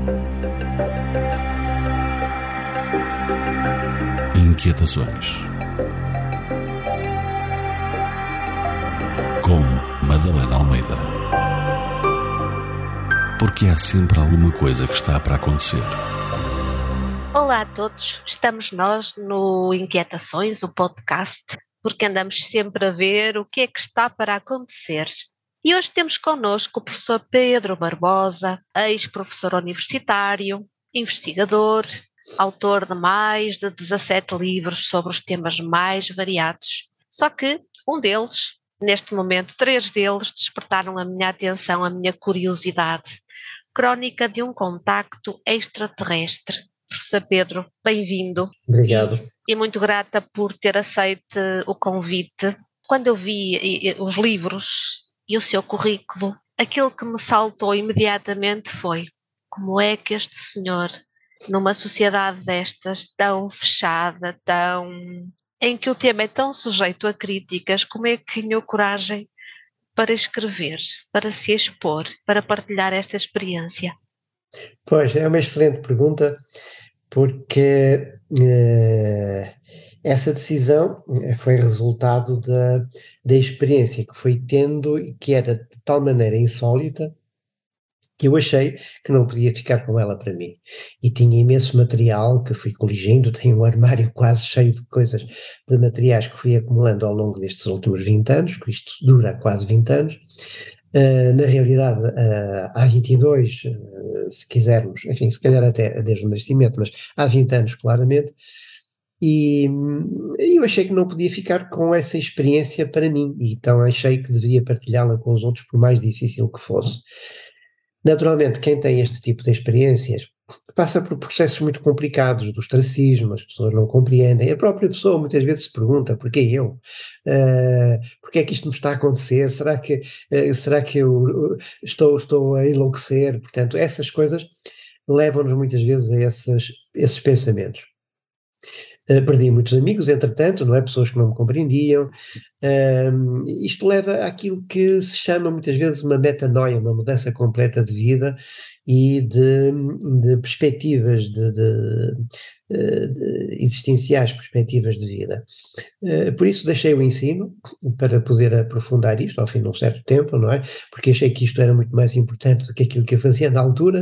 Inquietações com Madalena Almeida. Porque há sempre alguma coisa que está para acontecer. Olá a todos, estamos nós no Inquietações, o podcast, porque andamos sempre a ver o que é que está para acontecer. E hoje temos connosco o professor Pedro Barbosa, ex-professor universitário, investigador, autor de mais de 17 livros sobre os temas mais variados. Só que um deles, neste momento 3 deles, despertaram a minha atenção, a minha curiosidade. Crónica de um contacto extraterrestre. Professor Pedro, bem-vindo. Obrigado. E muito grata por ter aceito o convite. Quando eu vi os livros e o seu currículo, aquilo que me saltou imediatamente foi: como é que este senhor, numa sociedade destas, tão fechada, em que o tema é tão sujeito a críticas, como é que tinha coragem para escrever, para se expor, para partilhar esta experiência? Pois, é uma excelente pergunta, porque essa decisão foi resultado da experiência que fui tendo e que era de tal maneira insólita que eu achei que não podia ficar com ela para mim. E tinha imenso material que fui coligindo, tenho um armário quase cheio de coisas, de materiais que fui acumulando ao longo destes últimos 20 anos, que isto dura quase 20 anos. Na realidade, há 22, se quisermos, enfim, se calhar até desde o nascimento, mas há 20 anos claramente, e eu achei que não podia ficar com essa experiência para mim, e então achei que deveria partilhá-la com os outros, por mais difícil que fosse. Naturalmente, quem tem este tipo de experiências passa por processos muito complicados, do ostracismo, as pessoas não compreendem, a própria pessoa muitas vezes se pergunta: porquê eu? Porquê é que isto me está a acontecer? Será que eu estou a enlouquecer? Portanto, essas coisas levam-nos muitas vezes a esses pensamentos. Perdi muitos amigos, entretanto, não é? Pessoas que não me compreendiam. Isto leva àquilo que se chama muitas vezes uma metanoia, uma mudança completa de vida e de perspectivas, de existenciais perspectivas de vida. Por isso deixei o ensino para poder aprofundar isto ao fim de um certo tempo, não é? Porque achei que isto era muito mais importante do que aquilo que eu fazia na altura.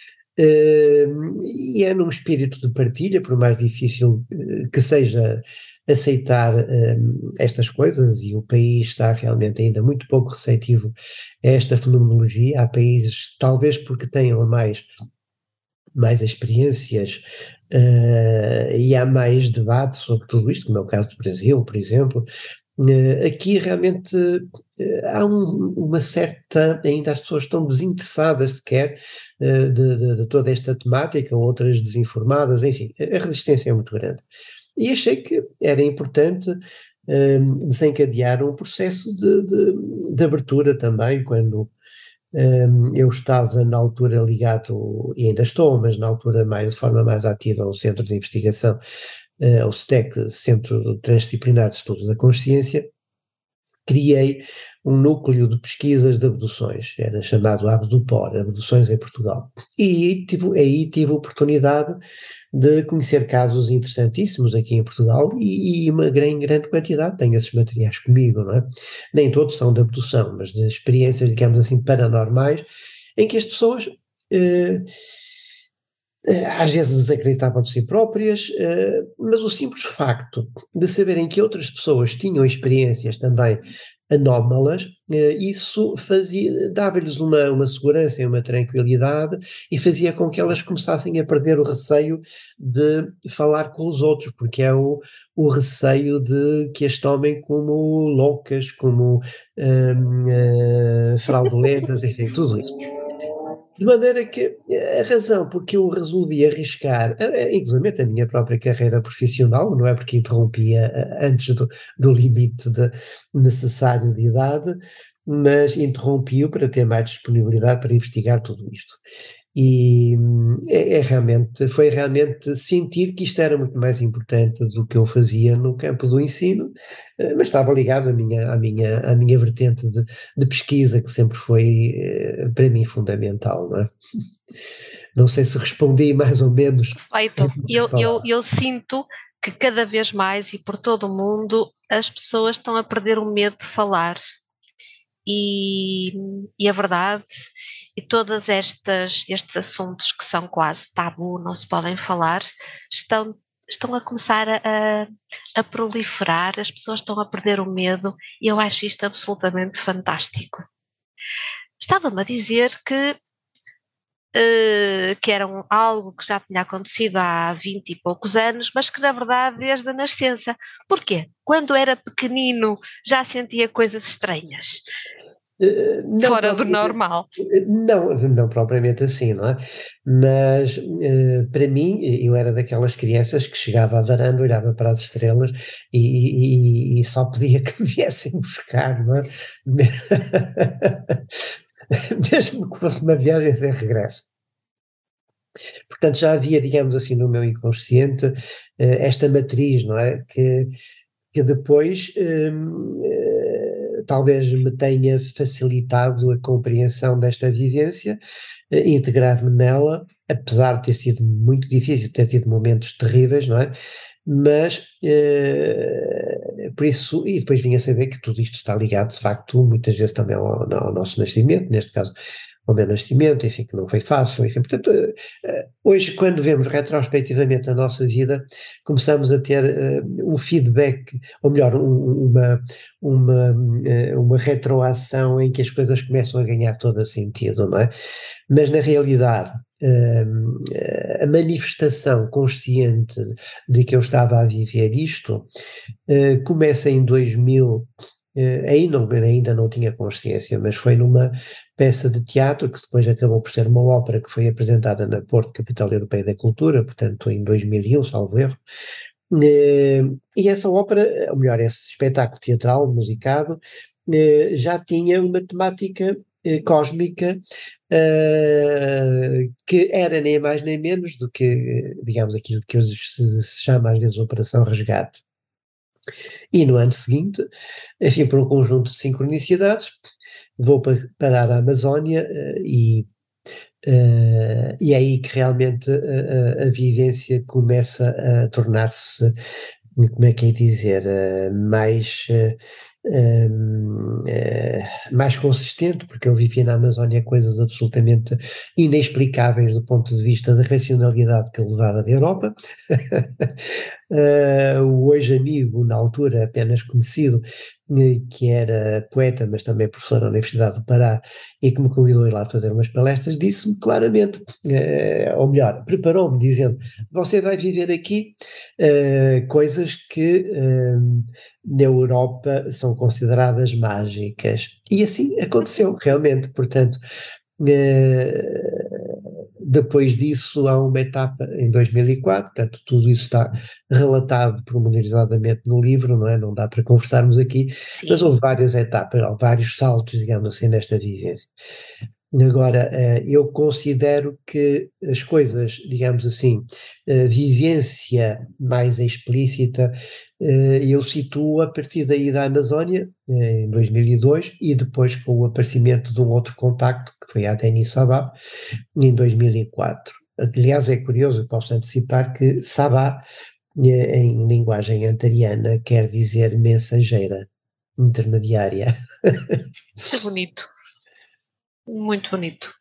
E é num espírito de partilha, por mais difícil que seja aceitar estas coisas, e o país está realmente ainda muito pouco receptivo a esta fenomenologia. Há países, talvez porque tenham mais experiências, e há mais debate sobre tudo isto, como é o caso do Brasil, por exemplo. Aqui realmente há uma certa, ainda as pessoas estão desinteressadas sequer de toda esta temática, outras desinformadas, enfim, a resistência é muito grande. E achei que era importante desencadear um processo de abertura também, quando eu estava na altura ligado, e ainda estou, mas na altura de forma mais ativa, ao Centro de Investigação, ao STEC, Centro Transdisciplinar de Estudos da Consciência. Criei um núcleo de pesquisas de abduções, era chamado ABDUPOR, Abduções em Portugal, e aí tive a oportunidade de conhecer casos interessantíssimos aqui em Portugal, e uma grande quantidade, tenho esses materiais comigo, não é? Nem todos são de abdução, mas de experiências, digamos assim, paranormais, em que as pessoas às vezes desacreditavam de si próprias, mas o simples facto de saberem que outras pessoas tinham experiências também anómalas, isso dava-lhes uma segurança e uma tranquilidade, e fazia com que elas começassem a perder o receio de falar com os outros, porque é o receio de que as tomem como loucas, como fraudulentas, enfim, tudo isso. De maneira que a razão porque eu resolvi arriscar, inclusive a minha própria carreira profissional, não é porque interrompia antes do limite necessário de idade, mas interrompi-o para ter mais disponibilidade para investigar tudo isto. E foi realmente sentir que isto era muito mais importante do que eu fazia no campo do ensino, mas estava ligado à minha vertente de pesquisa, que sempre foi para mim fundamental, não é? Não sei se respondi mais ou menos. Perfeito. Eu sinto que cada vez mais e por todo o mundo as pessoas estão a perder o medo de falar. E a verdade, e todos estes assuntos que são quase tabu, não se podem falar, estão a começar a proliferar, as pessoas estão a perder o medo, e eu acho isto absolutamente fantástico. Estava-me a dizer que era algo que já tinha acontecido há 20 e poucos anos, mas que na verdade desde a nascença. Porquê? Quando era pequenino já sentia coisas estranhas, fora do normal. Não propriamente assim, não é? Mas para mim, eu era daquelas crianças que chegava à varanda, olhava para as estrelas e só pedia que me viessem buscar, não é? Mesmo que fosse uma viagem sem regresso. Portanto, já havia, digamos assim, no meu inconsciente esta matriz, não é? Que depois talvez me tenha facilitado a compreensão desta vivência, integrar-me nela, apesar de ter sido muito difícil, ter tido momentos terríveis, não é? Mas, por isso, e depois vim a saber que tudo isto está ligado, de facto, muitas vezes também ao nosso nascimento, neste caso ao meu nascimento, enfim, que não foi fácil, enfim, portanto, hoje quando vemos retrospectivamente a nossa vida, começamos a ter um feedback, ou melhor, uma retroação em que as coisas começam a ganhar todo o sentido, não é? Mas na realidade, a manifestação consciente de que eu estava a viver isto começa em 2000. Ainda não tinha consciência, mas foi numa peça de teatro que depois acabou por ser uma ópera que foi apresentada na Porto, Capital Europeia da Cultura, portanto em 2001, salvo erro, e essa ópera, ou melhor, esse espetáculo teatral, musicado, já tinha uma temática cósmica que era nem mais nem menos do que, digamos, aquilo que hoje se chama às vezes Operação Resgate. E no ano seguinte, enfim, por um conjunto de sincronicidades, vou parar a Amazónia e é aí que realmente a vivência começa a tornar-se, como é que é dizer, mais consistente, porque eu vivia na Amazónia coisas absolutamente inexplicáveis do ponto de vista da racionalidade que eu levava da Europa. O hoje amigo, na altura apenas conhecido, que era poeta, mas também professor da Universidade do Pará, e que me convidou a ir lá fazer umas palestras, disse-me claramente, ou melhor, preparou-me dizendo, você vai viver aqui coisas que na Europa são consideradas mágicas. E assim aconteceu, realmente, portanto, depois disso há uma etapa em 2004, portanto tudo isso está relatado pormenorizadamente no livro, não é? Não dá para conversarmos aqui, sim, mas houve várias etapas, vários saltos, digamos assim, nesta vivência. Agora, eu considero que as coisas, digamos assim, vivência mais explícita, eu situo a partir daí da Amazónia, em 2002, e depois com o aparecimento de um outro contacto, que foi a Denis Sabah, em 2004. Aliás, é curioso, posso antecipar que Sabah, em linguagem antariana, quer dizer mensageira, intermediária. Isso é bonito. Muito bonito.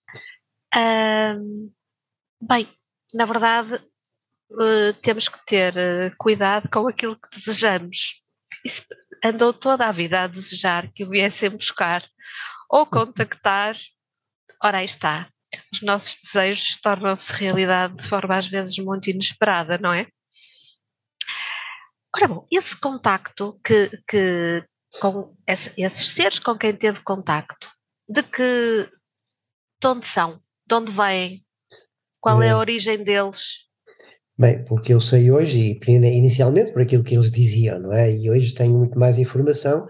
Bem, na verdade, temos que ter cuidado com aquilo que desejamos. Isso andou toda a vida a desejar que o viessem buscar ou contactar. Ora, aí está. Os nossos desejos tornam-se realidade de forma às vezes muito inesperada, não é? Ora bom, esse contacto com esses seres com quem teve contacto, de onde são? De onde vêm? Qual é a origem deles? Bem, pelo que eu sei hoje, e inicialmente por aquilo que eles diziam, não é? E hoje tenho muito mais informação,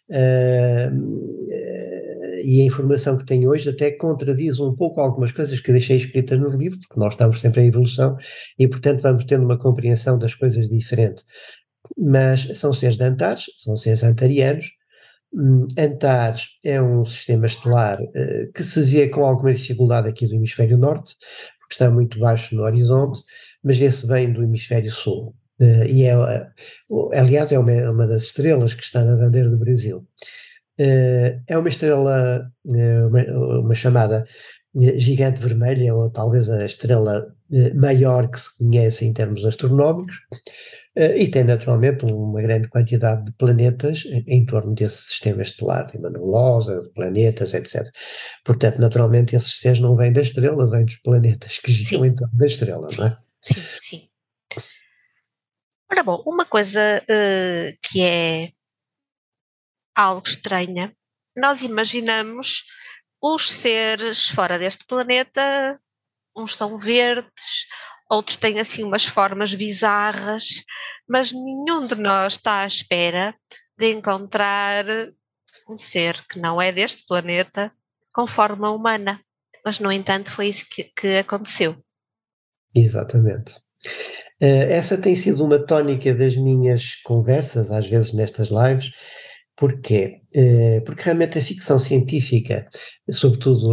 e a informação que tenho hoje até contradiz um pouco algumas coisas que deixei escritas no livro, porque nós estamos sempre em evolução e, portanto, vamos tendo uma compreensão das coisas diferente. Mas são seres de Antares, são seres antarianos. Antares é um sistema estelar que se vê com alguma dificuldade aqui do hemisfério norte, porque está muito baixo no horizonte, mas vê-se bem do hemisfério sul. Aliás, é uma das estrelas que está na bandeira do Brasil. É uma estrela, uma chamada gigante vermelha, ou talvez a estrela maior que se conhece em termos astronómicos, e tem naturalmente uma grande quantidade de planetas em torno desse sistema estelar, de nebulosa, de planetas, etc. Portanto, naturalmente, esses seres não vêm da estrela, vêm dos planetas que giram em torno da estrela, não é? Sim, sim. Ora bom, uma coisa que é algo estranha, nós imaginamos os seres fora deste planeta, uns são verdes, outros têm assim umas formas bizarras, mas nenhum de nós está à espera de encontrar um ser que não é deste planeta com forma humana. Mas, no entanto, foi isso que aconteceu. Exatamente. Essa tem sido uma tónica das minhas conversas, às vezes nestas lives. Porquê? Porque realmente a ficção científica, sobretudo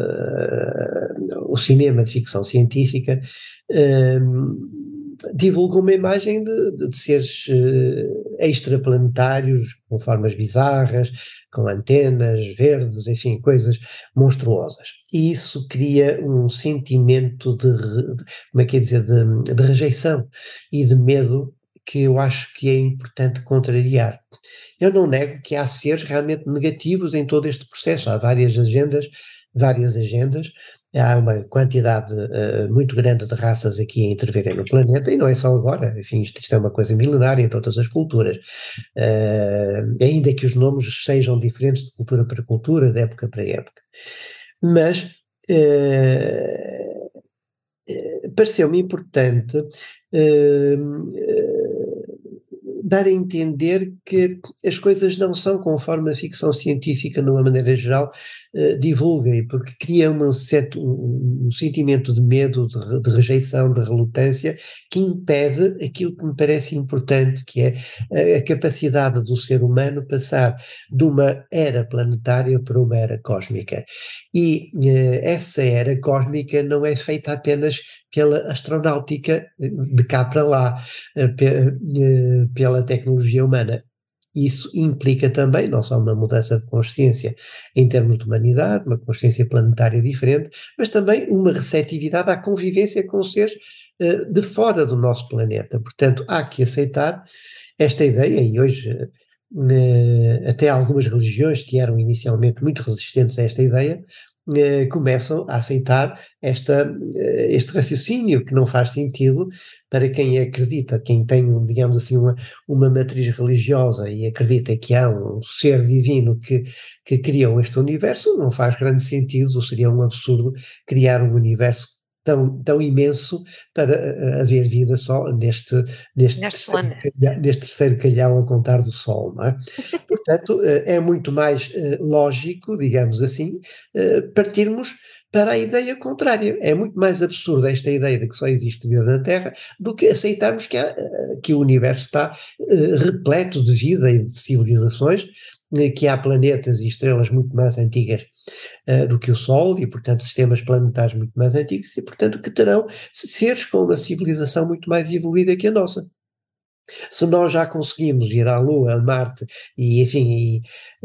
o cinema de ficção científica, divulga uma imagem de seres extraplanetários, com formas bizarras, com antenas verdes, enfim, coisas monstruosas. E isso cria um sentimento como é que é dizer, de rejeição e de medo que eu acho que é importante contrariar. Eu não nego que há seres realmente negativos em todo este processo, há várias agendas, há uma quantidade muito grande de raças aqui a intervirem no planeta, e não é só agora, enfim, isto é uma coisa milenária em todas as culturas, ainda que os nomes sejam diferentes de cultura para cultura, de época para época. Mas pareceu-me importante dar a entender que as coisas não são conforme a ficção científica, de uma maneira geral, divulga, porque cria um sentimento de medo, de rejeição, de relutância, que impede aquilo que me parece importante, que é a capacidade do ser humano passar de uma era planetária para uma era cósmica. E essa era cósmica não é feita apenas pela astronáutica de cá para lá, pela tecnologia humana. Isso implica também não só uma mudança de consciência em termos de humanidade, uma consciência planetária diferente, mas também uma receptividade à convivência com seres de fora do nosso planeta. Portanto, há que aceitar esta ideia, e hoje até algumas religiões que eram inicialmente muito resistentes a esta ideia, começam a aceitar este raciocínio que não faz sentido para quem acredita, quem tem, digamos assim, uma matriz religiosa e acredita que há um ser divino que criou este universo. Não faz grande sentido, ou seria um absurdo criar um universo tão imenso para haver vida só neste terceiro calhau a contar do Sol, não é? Portanto, é muito mais lógico, digamos assim, partirmos para a ideia contrária. É muito mais absurda esta ideia de que só existe vida na Terra do que aceitarmos que o universo está repleto de vida e de civilizações, que há planetas e estrelas muito mais antigas do que o Sol, e portanto sistemas planetários muito mais antigos, e portanto que terão seres com uma civilização muito mais evoluída que a nossa. Se nós já conseguimos ir à Lua, a Marte, e enfim,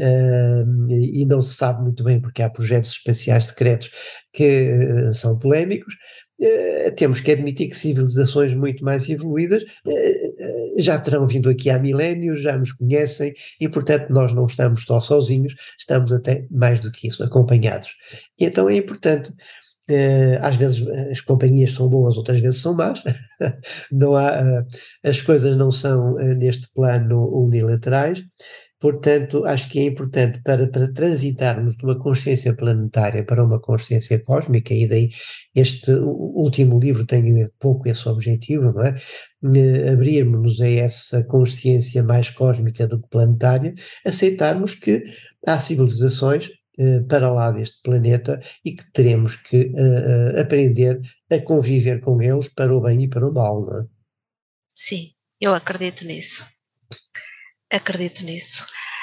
e não se sabe muito bem porque há projetos espaciais secretos que são polémicos, temos que admitir que civilizações muito mais evoluídas já terão vindo aqui há milénios, já nos conhecem, e portanto nós não estamos só sozinhos, estamos até mais do que isso, acompanhados. E então é importante. Às vezes as companhias são boas, outras vezes são más. Não há, as coisas não são neste plano unilaterais. Portanto, acho que é importante para transitarmos de uma consciência planetária para uma consciência cósmica, e daí este último livro tem um pouco esse objetivo, não é? Abrirmos-nos a essa consciência mais cósmica do que planetária, aceitarmos que há civilizações para lá deste planeta e que teremos que aprender a conviver com eles para o bem e para o mal, não é? Sim, eu acredito nisso. Acredito nisso.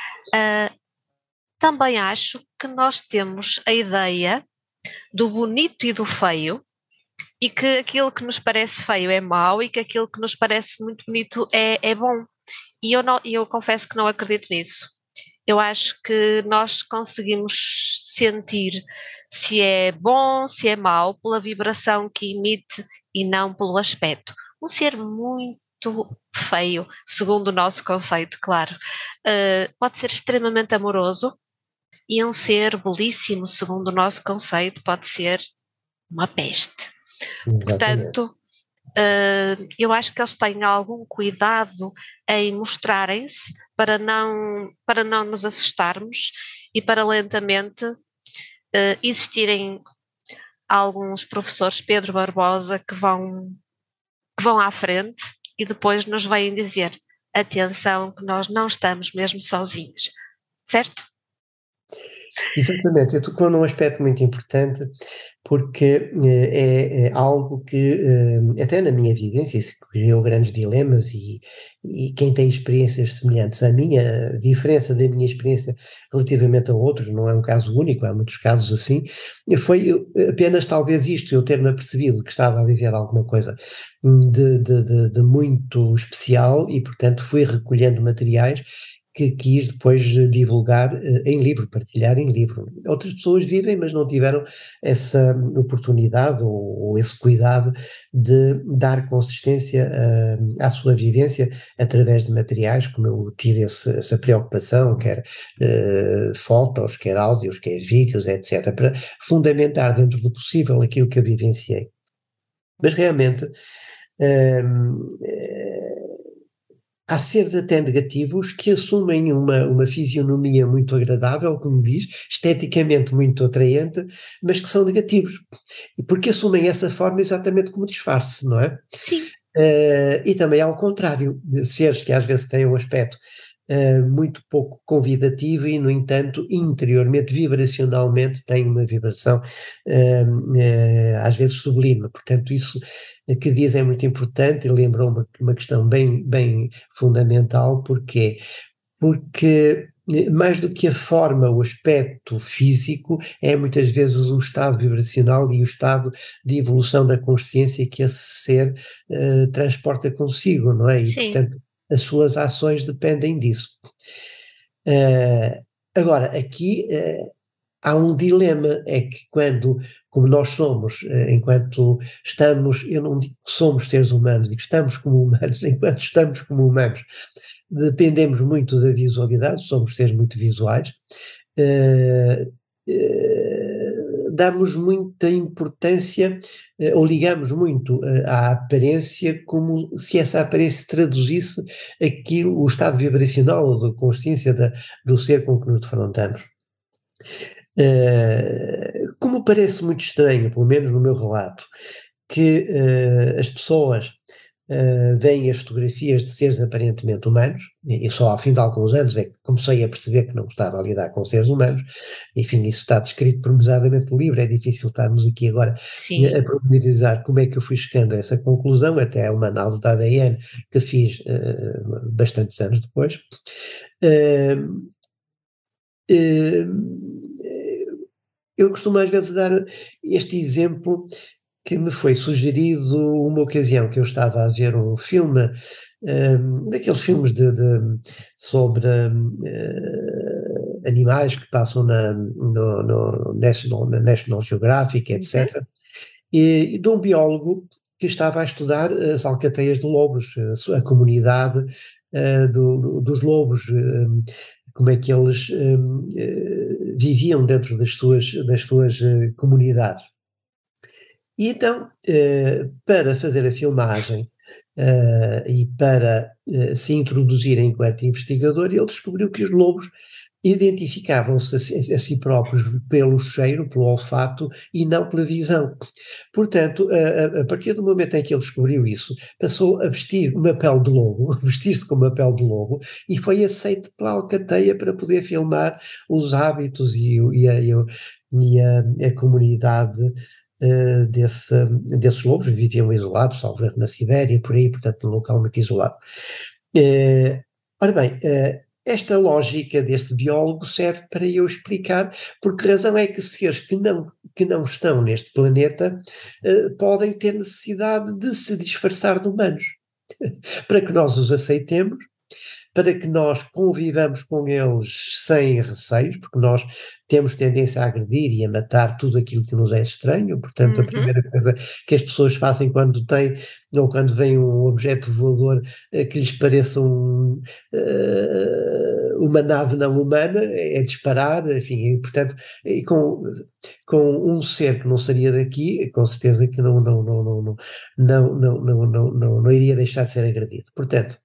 Também acho que nós temos a ideia do bonito e do feio e que aquilo que nos parece feio é mau e que aquilo que nos parece muito bonito é bom. E eu confesso que não acredito nisso. Eu acho que nós conseguimos sentir se é bom, se é mau, pela vibração que emite e não pelo aspecto. Um ser muito feio, segundo o nosso conceito, claro, pode ser extremamente amoroso, e um ser belíssimo, segundo o nosso conceito, pode ser uma peste. Exatamente. Portanto, eu acho que eles têm algum cuidado em mostrarem-se para não nos assustarmos e para lentamente existirem alguns professores Pedro Barbosa que vão à frente e depois nos vêm dizer: atenção, que nós não estamos mesmo sozinhos, certo? Exatamente, eu tocou num aspecto muito importante, porque é algo que, até na minha vivência, isso criou grandes dilemas, e quem tem experiências semelhantes à minha, a diferença da minha experiência relativamente a outros, não é um caso único, há muitos casos assim, foi apenas talvez isto, eu ter-me apercebido que estava a viver alguma coisa de muito especial, e portanto fui recolhendo materiais que quis depois divulgar em livro, partilhar em livro. Outras pessoas vivem, mas não tiveram essa oportunidade ou esse cuidado de dar consistência à sua vivência através de materiais, como eu tive essa preocupação, quer fotos, quer áudios, quer vídeos, etc., para fundamentar dentro do possível aquilo que eu vivenciei. Mas realmente há seres até negativos que assumem uma fisionomia muito agradável, como diz, esteticamente muito atraente, mas que são negativos. E porque assumem essa forma exatamente como disfarce, não é? Sim. E também ao contrário, seres que às vezes têm um aspecto muito pouco convidativo e, no entanto, interiormente, vibracionalmente, têm uma vibração às vezes sublime. Portanto, isso que diz é muito importante e lembra uma questão bem, bem fundamental. Porquê? Porque mais do que a forma, o aspecto físico, é muitas vezes o estado vibracional e o estado de evolução da consciência que esse ser transporta consigo, não é? E, Sim. portanto, as suas ações dependem disso. Agora, aqui há um dilema, é que quando, como nós somos, enquanto estamos, eu não digo que somos seres humanos, digo que estamos como humanos, enquanto estamos como humanos, dependemos muito da visualidade, somos seres muito visuais, damos muita importância, ou ligamos muito à aparência, como se essa aparência traduzisse aquilo, o estado vibracional ou de consciência do ser com que nos defrontamos. Como parece muito estranho, pelo menos no meu relato, que as pessoas veem as fotografias de seres aparentemente humanos, e só ao fim de alguns anos é que comecei a perceber que não estava a lidar com seres humanos. Enfim, isso está descrito pormenorizadamente no livro, é difícil estarmos aqui agora a pormenorizar como é que eu fui chegando a essa conclusão, até uma análise de ADN que fiz bastantes anos depois. Eu costumo às vezes dar este exemplo que me foi sugerido uma ocasião que eu estava a ver um filme, daqueles filmes sobre animais que passam no National Geographic, etc., e de um biólogo que estava a estudar as alcateias de lobos, a comunidade dos lobos, como é que eles viviam dentro das suas comunidades. E então, para fazer a filmagem e para se introduzir enquanto investigador, ele descobriu que os lobos identificavam-se a si próprios pelo cheiro, pelo olfato e não pela visão. Portanto, a partir do momento em que ele descobriu isso, passou a vestir uma pele de lobo, vestir-se com uma pele de lobo, e foi aceito pela alcateia para poder filmar os hábitos e a comunidade desses lobos. Viviam isolados, salvo erro, na Sibéria, por aí, portanto num local muito isolado. Ora bem, esta lógica deste biólogo serve para eu explicar por que razão é que seres que não que não estão neste planeta podem ter necessidade de se disfarçar de humanos, para que nós os aceitemos, para que nós convivamos com eles sem receios, porque nós temos tendência a agredir e a matar tudo aquilo que nos é estranho. Portanto, a primeira coisa que as pessoas fazem quando têm, ou quando vem um objeto voador que lhes pareça uma nave não humana, é disparar, enfim, e, portanto, e com um ser que não seria daqui, com certeza que não iria deixar de ser agredido. Portanto,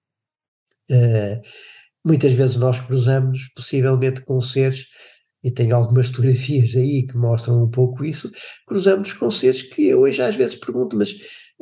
muitas vezes nós cruzamos possivelmente com seres, e tenho algumas fotografias aí que mostram um pouco isso, cruzamos com seres que eu hoje às vezes pergunto, mas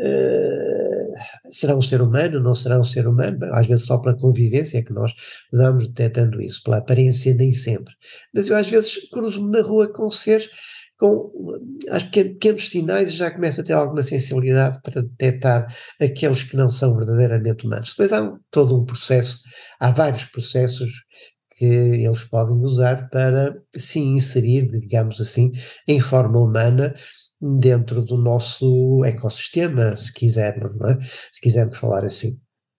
será um ser humano, não será um ser humano? Às vezes só pela convivência é que nós vamos detectando isso, pela aparência nem sempre, mas eu às vezes cruzo-me na rua com seres com pequenos sinais e já começo a ter alguma sensibilidade para detectar aqueles que não são verdadeiramente humanos. Depois todo um processo, há vários processos que eles podem usar para se inserir, digamos assim, em forma humana dentro do nosso ecossistema, se quisermos, não é? Se quisermos falar assim.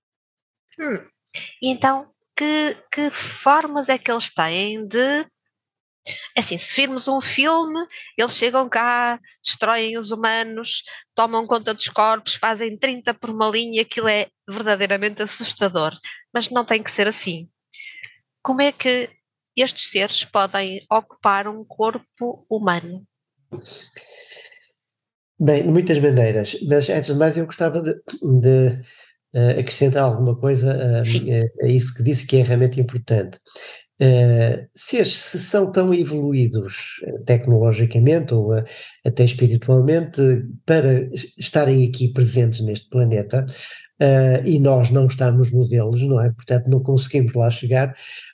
Então, que formas é que eles têm de... Assim, se virmos um filme, eles chegam cá, destroem os humanos, tomam conta dos corpos, fazem 30 por uma linha, aquilo é verdadeiramente assustador. Mas não tem que ser assim. Como é que estes seres podem ocupar um corpo humano? Bem, de muitas maneiras, mas antes de mais eu gostava de acrescentar alguma coisa a isso que disse, que é realmente importante. Se são tão evoluídos tecnologicamente ou até espiritualmente para estarem aqui presentes neste planeta, e nós não estamos no deles, não é? Portanto, não conseguimos lá chegar,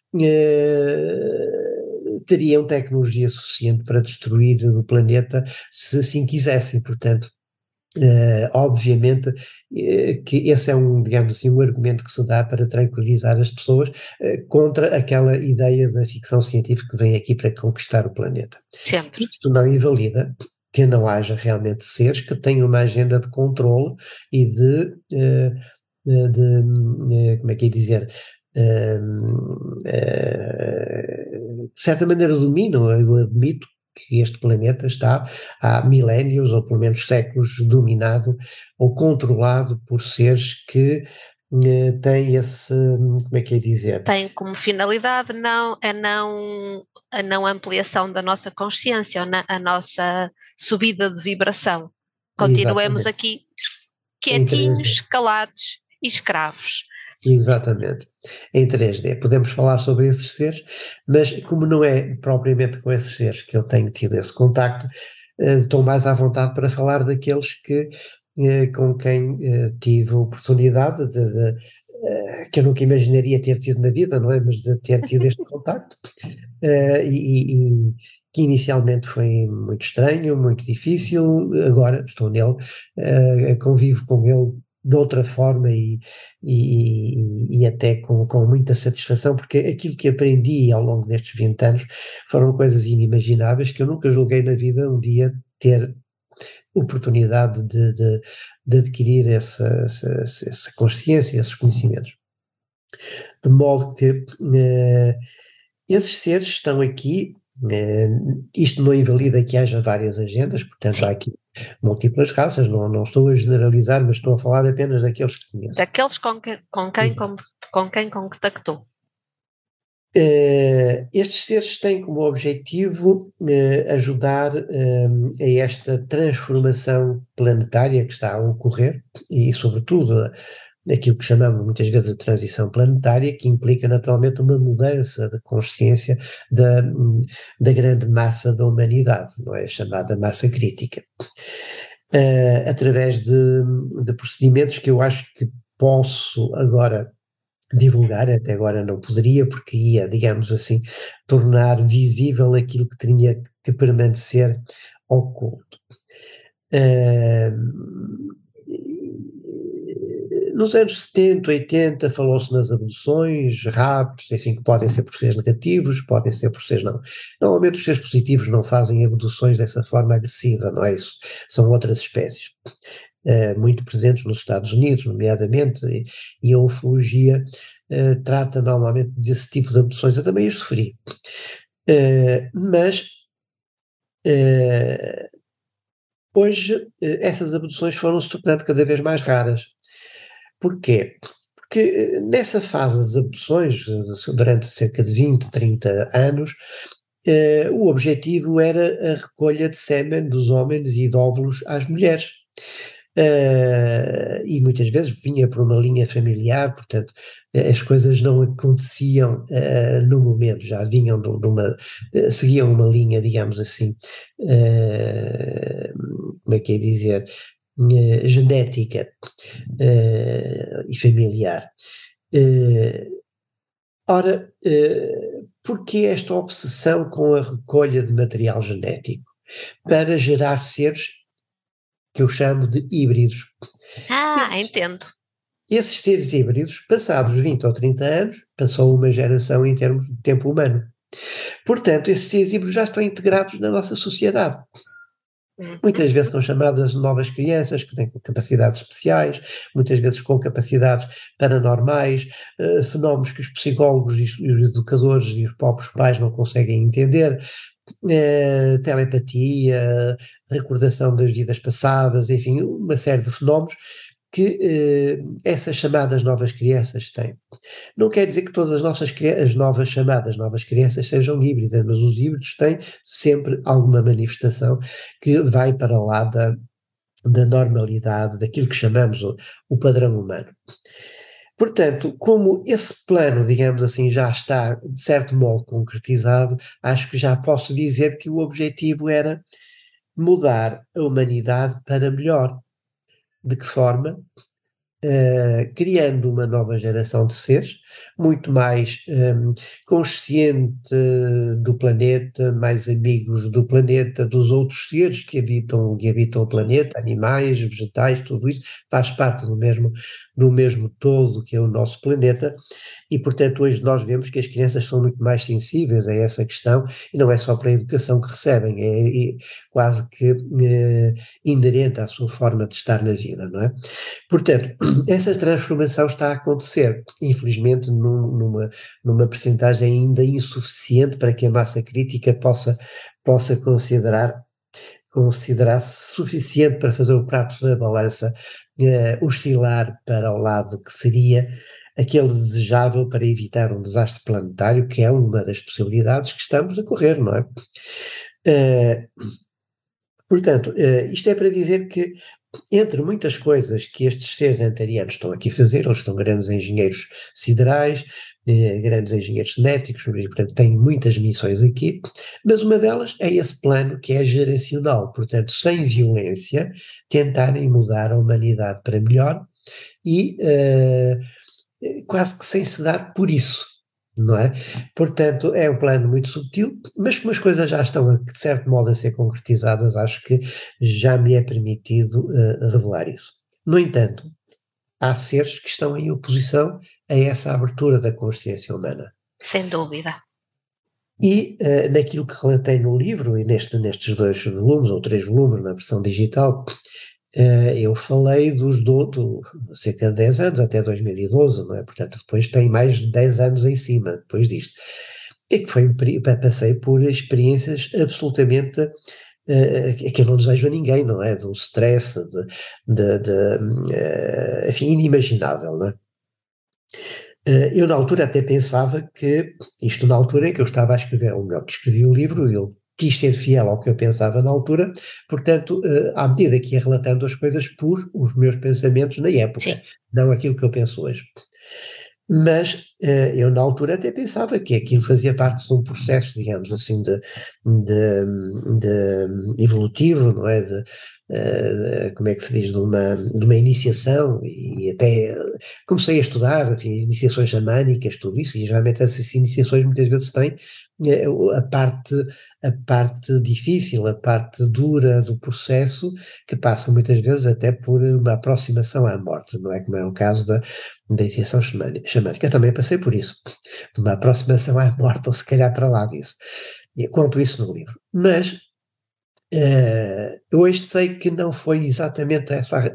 teriam tecnologia suficiente para destruir o planeta se assim quisessem. Portanto, obviamente que esse é digamos assim, um argumento que se dá para tranquilizar as pessoas contra aquela ideia da ficção científica que vem aqui para conquistar o planeta. Sempre. Isto não invalida que não haja realmente seres que tenham uma agenda de controle e como é que é dizer, de certa maneira dominam, eu admito que este planeta está há milénios, ou pelo menos séculos, dominado ou controlado por seres que têm esse, como é que é dizer? Tem como finalidade a não ampliação da nossa consciência, a nossa subida de vibração. Continuemos Exatamente. aqui quietinhos, calados e escravos. Exatamente, em 3D. Podemos falar sobre esses seres, mas como não é propriamente com esses seres que eu tenho tido esse contacto, estou mais à vontade para falar daqueles com quem tive a oportunidade que eu nunca imaginaria ter tido na vida, não é? Mas de ter tido este contacto, e que inicialmente foi muito estranho, muito difícil, agora estou nele, convivo com ele de outra forma e até com muita satisfação, porque aquilo que aprendi ao longo destes 20 anos foram coisas inimagináveis que eu nunca julguei na vida um dia ter oportunidade de adquirir essa consciência, esses conhecimentos. De modo que esses seres estão aqui, isto não invalida que haja várias agendas, portanto há aqui múltiplas raças, não estou a generalizar, mas estou a falar apenas daqueles que conheço. Daqueles com quem contactou. Estes seres têm como objetivo ajudar a esta transformação planetária que está a ocorrer e, sobretudo, aquilo que chamamos muitas vezes de transição planetária, que implica naturalmente uma mudança de consciência da grande massa da humanidade, não é? Chamada massa crítica. Através de procedimentos que eu acho que posso agora divulgar, até agora não poderia, porque ia, digamos assim, tornar visível aquilo que tinha que permanecer oculto. Nos anos 70, 80, falou-se nas abduções, raptos, enfim, que podem ser por seres negativos, podem ser por seres não. Normalmente os seres positivos não fazem abduções dessa forma agressiva, não é isso? São outras espécies. Muito presentes nos Estados Unidos, nomeadamente, e a ufologia trata normalmente desse tipo de abduções. Eu também as sofri. Mas hoje essas abduções foram se tornando cada vez mais raras. Porquê? Porque nessa fase das abduções, durante cerca de 20, 30 anos, o objetivo era a recolha de sêmen dos homens e de óvulos às mulheres. E muitas vezes vinha por uma linha familiar, portanto, as coisas não aconteciam no momento, já vinham seguiam uma linha, digamos assim, como é que é dizer, genética e familiar. Ora, porquê esta obsessão com a recolha de material genético? Para gerar seres que eu chamo de híbridos. Entendo. Esses seres híbridos, passados 20 ou 30 anos, passou uma geração em termos de tempo humano. Portanto, esses seres híbridos já estão integrados na nossa sociedade. Muitas vezes são chamadas de novas crianças que têm capacidades especiais, muitas vezes com capacidades paranormais, fenómenos que os psicólogos e os educadores e os próprios pais não conseguem entender, telepatia, recordação das vidas passadas, enfim, uma série de fenómenos que essas chamadas novas crianças têm. Não quer dizer que todas as novas chamadas novas crianças sejam híbridas, mas os híbridos têm sempre alguma manifestação que vai para lá da normalidade, daquilo que chamamos o padrão humano. Portanto, como esse plano, digamos assim, já está de certo modo concretizado, acho que já posso dizer que o objetivo era mudar a humanidade para melhor. De que forma? Criando uma nova geração de seres, muito mais consciente do planeta, mais amigos do planeta, dos outros seres que habitam o planeta, animais, vegetais, tudo isso faz parte do mesmo todo que é o nosso planeta, e portanto hoje nós vemos que as crianças são muito mais sensíveis a essa questão, e não é só para a educação que recebem, é quase que inerente à sua forma de estar na vida, não é? Portanto, essa transformação está a acontecer, infelizmente numa percentagem ainda insuficiente para que a massa crítica possa considerar-se suficiente para fazer o prato da balança oscilar para o lado que seria aquele desejável para evitar um desastre planetário, que é uma das possibilidades que estamos a correr, não é? Portanto, isto é para dizer que, entre muitas coisas que estes seres antarianos estão aqui a fazer, eles são grandes engenheiros siderais, grandes engenheiros genéticos, e, portanto, têm muitas missões aqui, mas uma delas é esse plano que é geracional, portanto, sem violência, tentarem mudar a humanidade para melhor e quase que sem se dar por isso. Não é? Portanto, é um plano muito subtil, mas como as coisas já estão, de certo modo, a ser concretizadas, acho que já me é permitido revelar isso. No entanto, há seres que estão em oposição a essa abertura da consciência humana. Sem dúvida. E naquilo que relatei no livro, e nestes 2 volumes, ou 3 volumes, na versão digital, eu falei cerca de 10 anos, até 2012, não é? Portanto, depois tem mais de 10 anos em cima, depois disto. E que passei por experiências absolutamente, que eu não desejo a ninguém, não é? De um stress, enfim, inimaginável, não é? Eu na altura até pensava que, isto na altura em que eu estava a escrever, ou melhor, que escrevi o livro, eu quis ser fiel ao que eu pensava na altura, portanto, à medida que ia relatando as coisas, pus os meus pensamentos na época, Sim. não aquilo que eu penso hoje. Mas eu na altura até pensava que aquilo fazia parte de um processo, digamos assim, de evolutivo, não é? como é que se diz, de uma iniciação, e até comecei a estudar, enfim, iniciações xamânicas, tudo isso, e geralmente essas iniciações muitas vezes têm eh, a parte, a parte difícil, a parte dura do processo, que passa muitas vezes até por uma aproximação à morte, não é? Como é o caso da iniciação xamânica. Eu também passei por isso, de uma aproximação à morte, ou se calhar para lá disso. E conto isso no livro. Mas eu hoje sei que não foi exatamente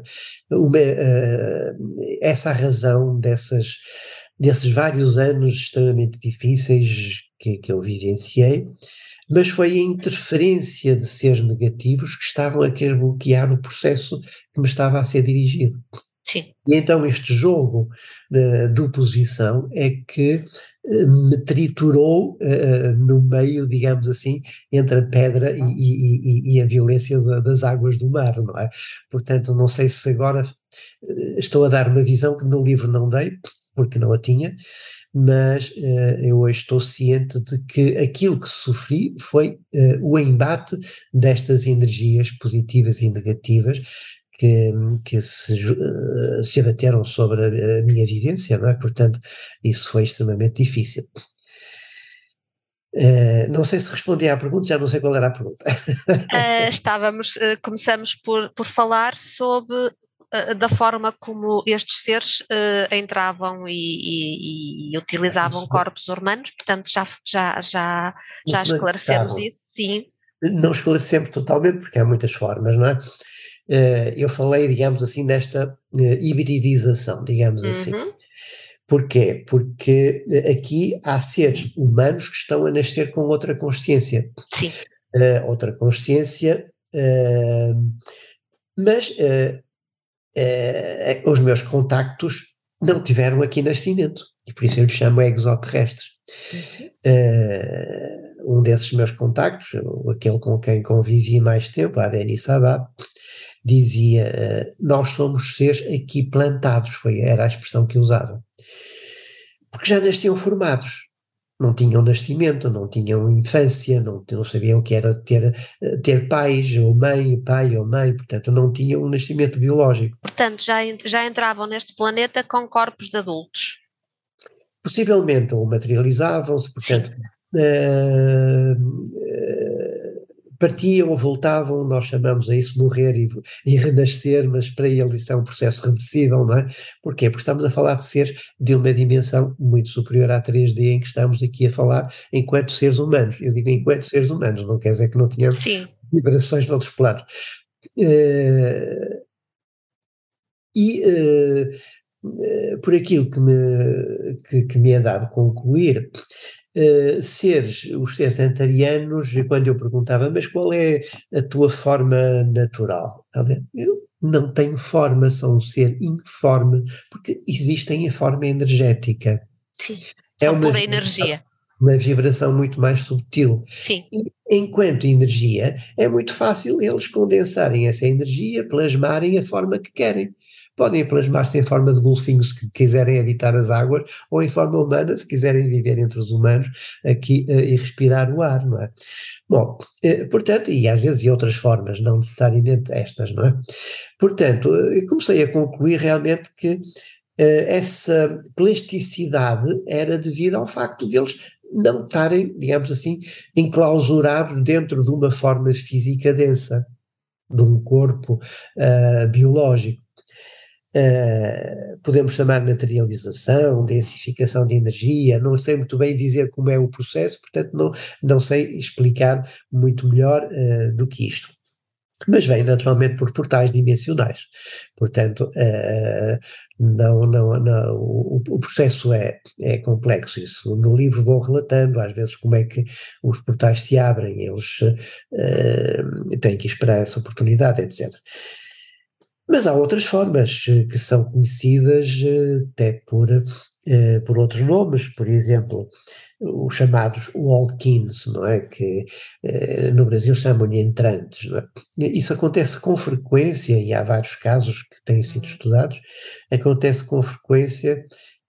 essa a razão desses vários anos extremamente difíceis que eu vivenciei, mas foi a interferência de seres negativos que estavam a querer bloquear o processo que me estava a ser dirigido. Sim. E então este jogo de oposição é que me triturou no meio, digamos assim, entre a pedra e a violência das águas do mar, não é? Portanto, não sei se agora estou a dar uma visão que no livro não dei, porque não a tinha, mas eu hoje estou ciente de que aquilo que sofri foi o embate destas energias positivas e negativas que se abateram sobre a minha vivência, não é? Portanto, isso foi extremamente difícil. Não sei se respondi à pergunta, já não sei qual era a pergunta. Começamos por falar sobre da forma como estes seres entravam e utilizavam corpos humanos, portanto já esclarecemos isso, sim. Não esclarecemos totalmente, porque há muitas formas, não é? Eu falei, digamos assim, nesta hibridização, digamos assim. Porquê? Porque aqui há seres humanos que estão a nascer com outra consciência. Sim. Outra consciência, mas os meus contactos não tiveram aqui nascimento, e por isso eu lhes chamo extraterrestres. Um desses meus contactos, aquele com quem convivi mais tempo, a Denis Sabah, dizia, nós somos seres aqui plantados, era a expressão que usava. Porque já nasciam formados, não tinham nascimento, não tinham infância, não sabiam o que era ter pais, ou mãe, pai ou mãe, portanto não tinham um nascimento biológico. Portanto, já entravam neste planeta com corpos de adultos. Possivelmente, ou materializavam-se, portanto, partiam ou voltavam, nós chamamos a isso morrer e renascer, mas para eles isso é um processo reversível, não é? Porquê? Porque estamos a falar de seres de uma dimensão muito superior à 3D em que estamos aqui a falar enquanto seres humanos. Eu digo enquanto seres humanos, não quer dizer que não tenhamos vibrações de outros planos. Por aquilo que me é dado concluir, os seres antarianos, quando eu perguntava, mas qual é a tua forma natural? Eu não tenho forma, sou um ser informe, porque existem em forma energética. Sim, são pura energia. Uma vibração muito mais subtil. Sim. E, enquanto energia, é muito fácil eles condensarem essa energia, plasmarem a forma que querem. Podem plasmar-se em forma de golfinhos que quiserem habitar as águas, ou em forma humana, se quiserem viver entre os humanos aqui e respirar o ar, não é? Bom, portanto, e às vezes de outras formas, não necessariamente estas, não é? Portanto, comecei a concluir realmente que essa plasticidade era devido ao facto de eles não estarem, digamos assim, enclausurados dentro de uma forma física densa, de um corpo biológico. Podemos chamar materialização, densificação de energia, não sei muito bem dizer como é o processo, portanto não sei explicar muito melhor do que isto. Mas vem naturalmente por portais dimensionais, portanto o processo é complexo. Isso no livro vou relatando às vezes como é que os portais se abrem, eles têm que esperar essa oportunidade, etc. Mas há outras formas que são conhecidas até por outros nomes, por exemplo, os chamados walk-ins, não é? Que no Brasil chamam-lhe entrantes, não é? Isso acontece com frequência, e há vários casos que têm sido estudados, acontece com frequência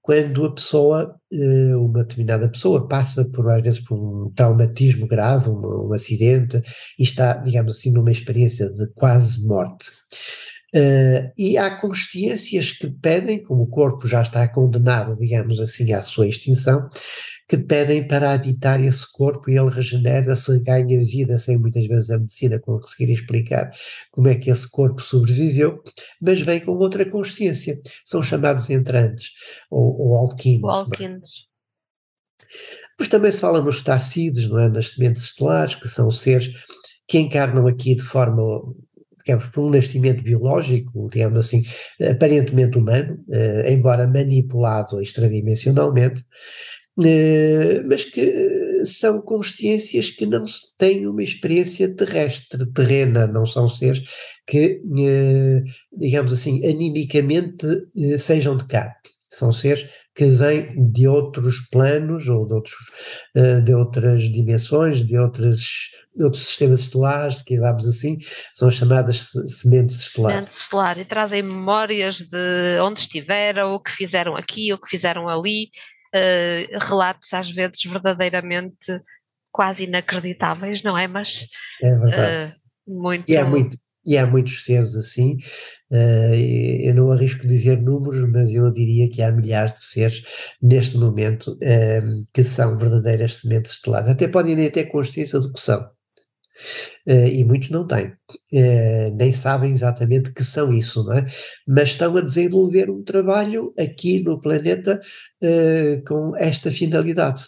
quando a pessoa, uma determinada pessoa passa às vezes por um traumatismo grave, um acidente, e está, digamos assim, numa experiência de quase morte. E há consciências que pedem, como o corpo já está condenado, digamos assim, à sua extinção, que pedem para habitar esse corpo e ele regenera-se, ganha vida, sem muitas vezes a medicina conseguir explicar como é que esse corpo sobreviveu, mas vem com outra consciência. São chamados entrantes, ou alquines. Alquines. Mas também se fala nos starseeds, não é? Nas sementes estelares, que são seres que encarnam aqui de forma, digamos, por um nascimento biológico, digamos assim, aparentemente humano, embora manipulado extradimensionalmente, mas que são consciências que não têm uma experiência terrestre, terrena, não são seres que, digamos assim, animicamente sejam de cá. São seres que vêm de outros planos ou de outras dimensões, de outros sistemas estelares, que digamos assim, são chamadas sementes estelares. Sementes estelares, e trazem memórias de onde estiveram, o que fizeram aqui, o que fizeram ali, relatos às vezes verdadeiramente quase inacreditáveis, não é? Mas é verdade. muito... E há muitos seres assim, eu não arrisco dizer números, mas eu diria que há milhares de seres neste momento que são verdadeiras sementes estelares, até podem nem ter consciência do que são, e muitos não têm, nem sabem exatamente que são isso, não é? Mas estão a desenvolver um trabalho aqui no planeta com esta finalidade.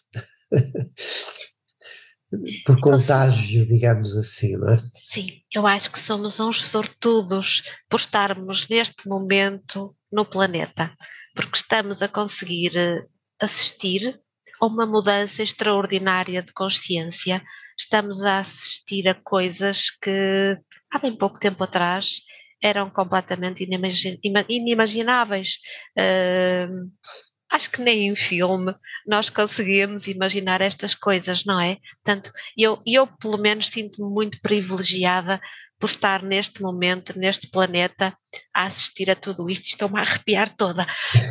Por contágio, digamos assim, não é? Sim, eu acho que somos uns sortudos por estarmos neste momento no planeta, porque estamos a conseguir assistir a uma mudança extraordinária de consciência, estamos a assistir a coisas que há bem pouco tempo atrás eram completamente inimagináveis. Acho que nem em filme nós conseguimos imaginar estas coisas, não é? Portanto, eu pelo menos sinto-me muito privilegiada por estar neste momento, neste planeta, a assistir a tudo isto. Estou-me a arrepiar toda.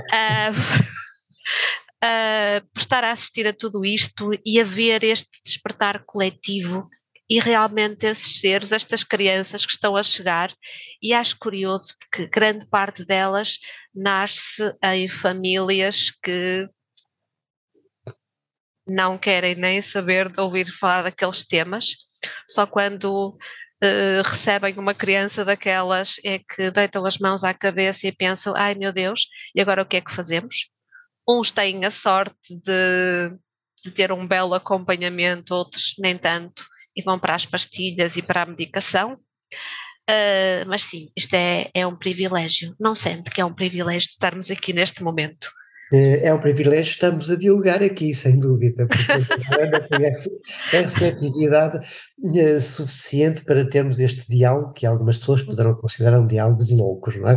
Por estar a assistir a tudo isto e a ver este despertar coletivo e realmente esses seres, estas crianças que estão a chegar, e acho curioso porque grande parte delas nasce em famílias que não querem nem saber de ouvir falar daqueles temas, só quando recebem uma criança daquelas é que deitam as mãos à cabeça e pensam, ai meu Deus, e agora o que é que fazemos? Uns têm a sorte de ter um belo acompanhamento, outros nem tanto, e vão para as pastilhas e para a medicação, mas sim, isto é um privilégio. Não sente que é um privilégio estarmos aqui neste momento? É um privilégio, estamos a dialogar aqui, sem dúvida, porque a Ana tem a receptividade suficiente para termos este diálogo, que algumas pessoas poderão considerar um diálogo de loucos, não é?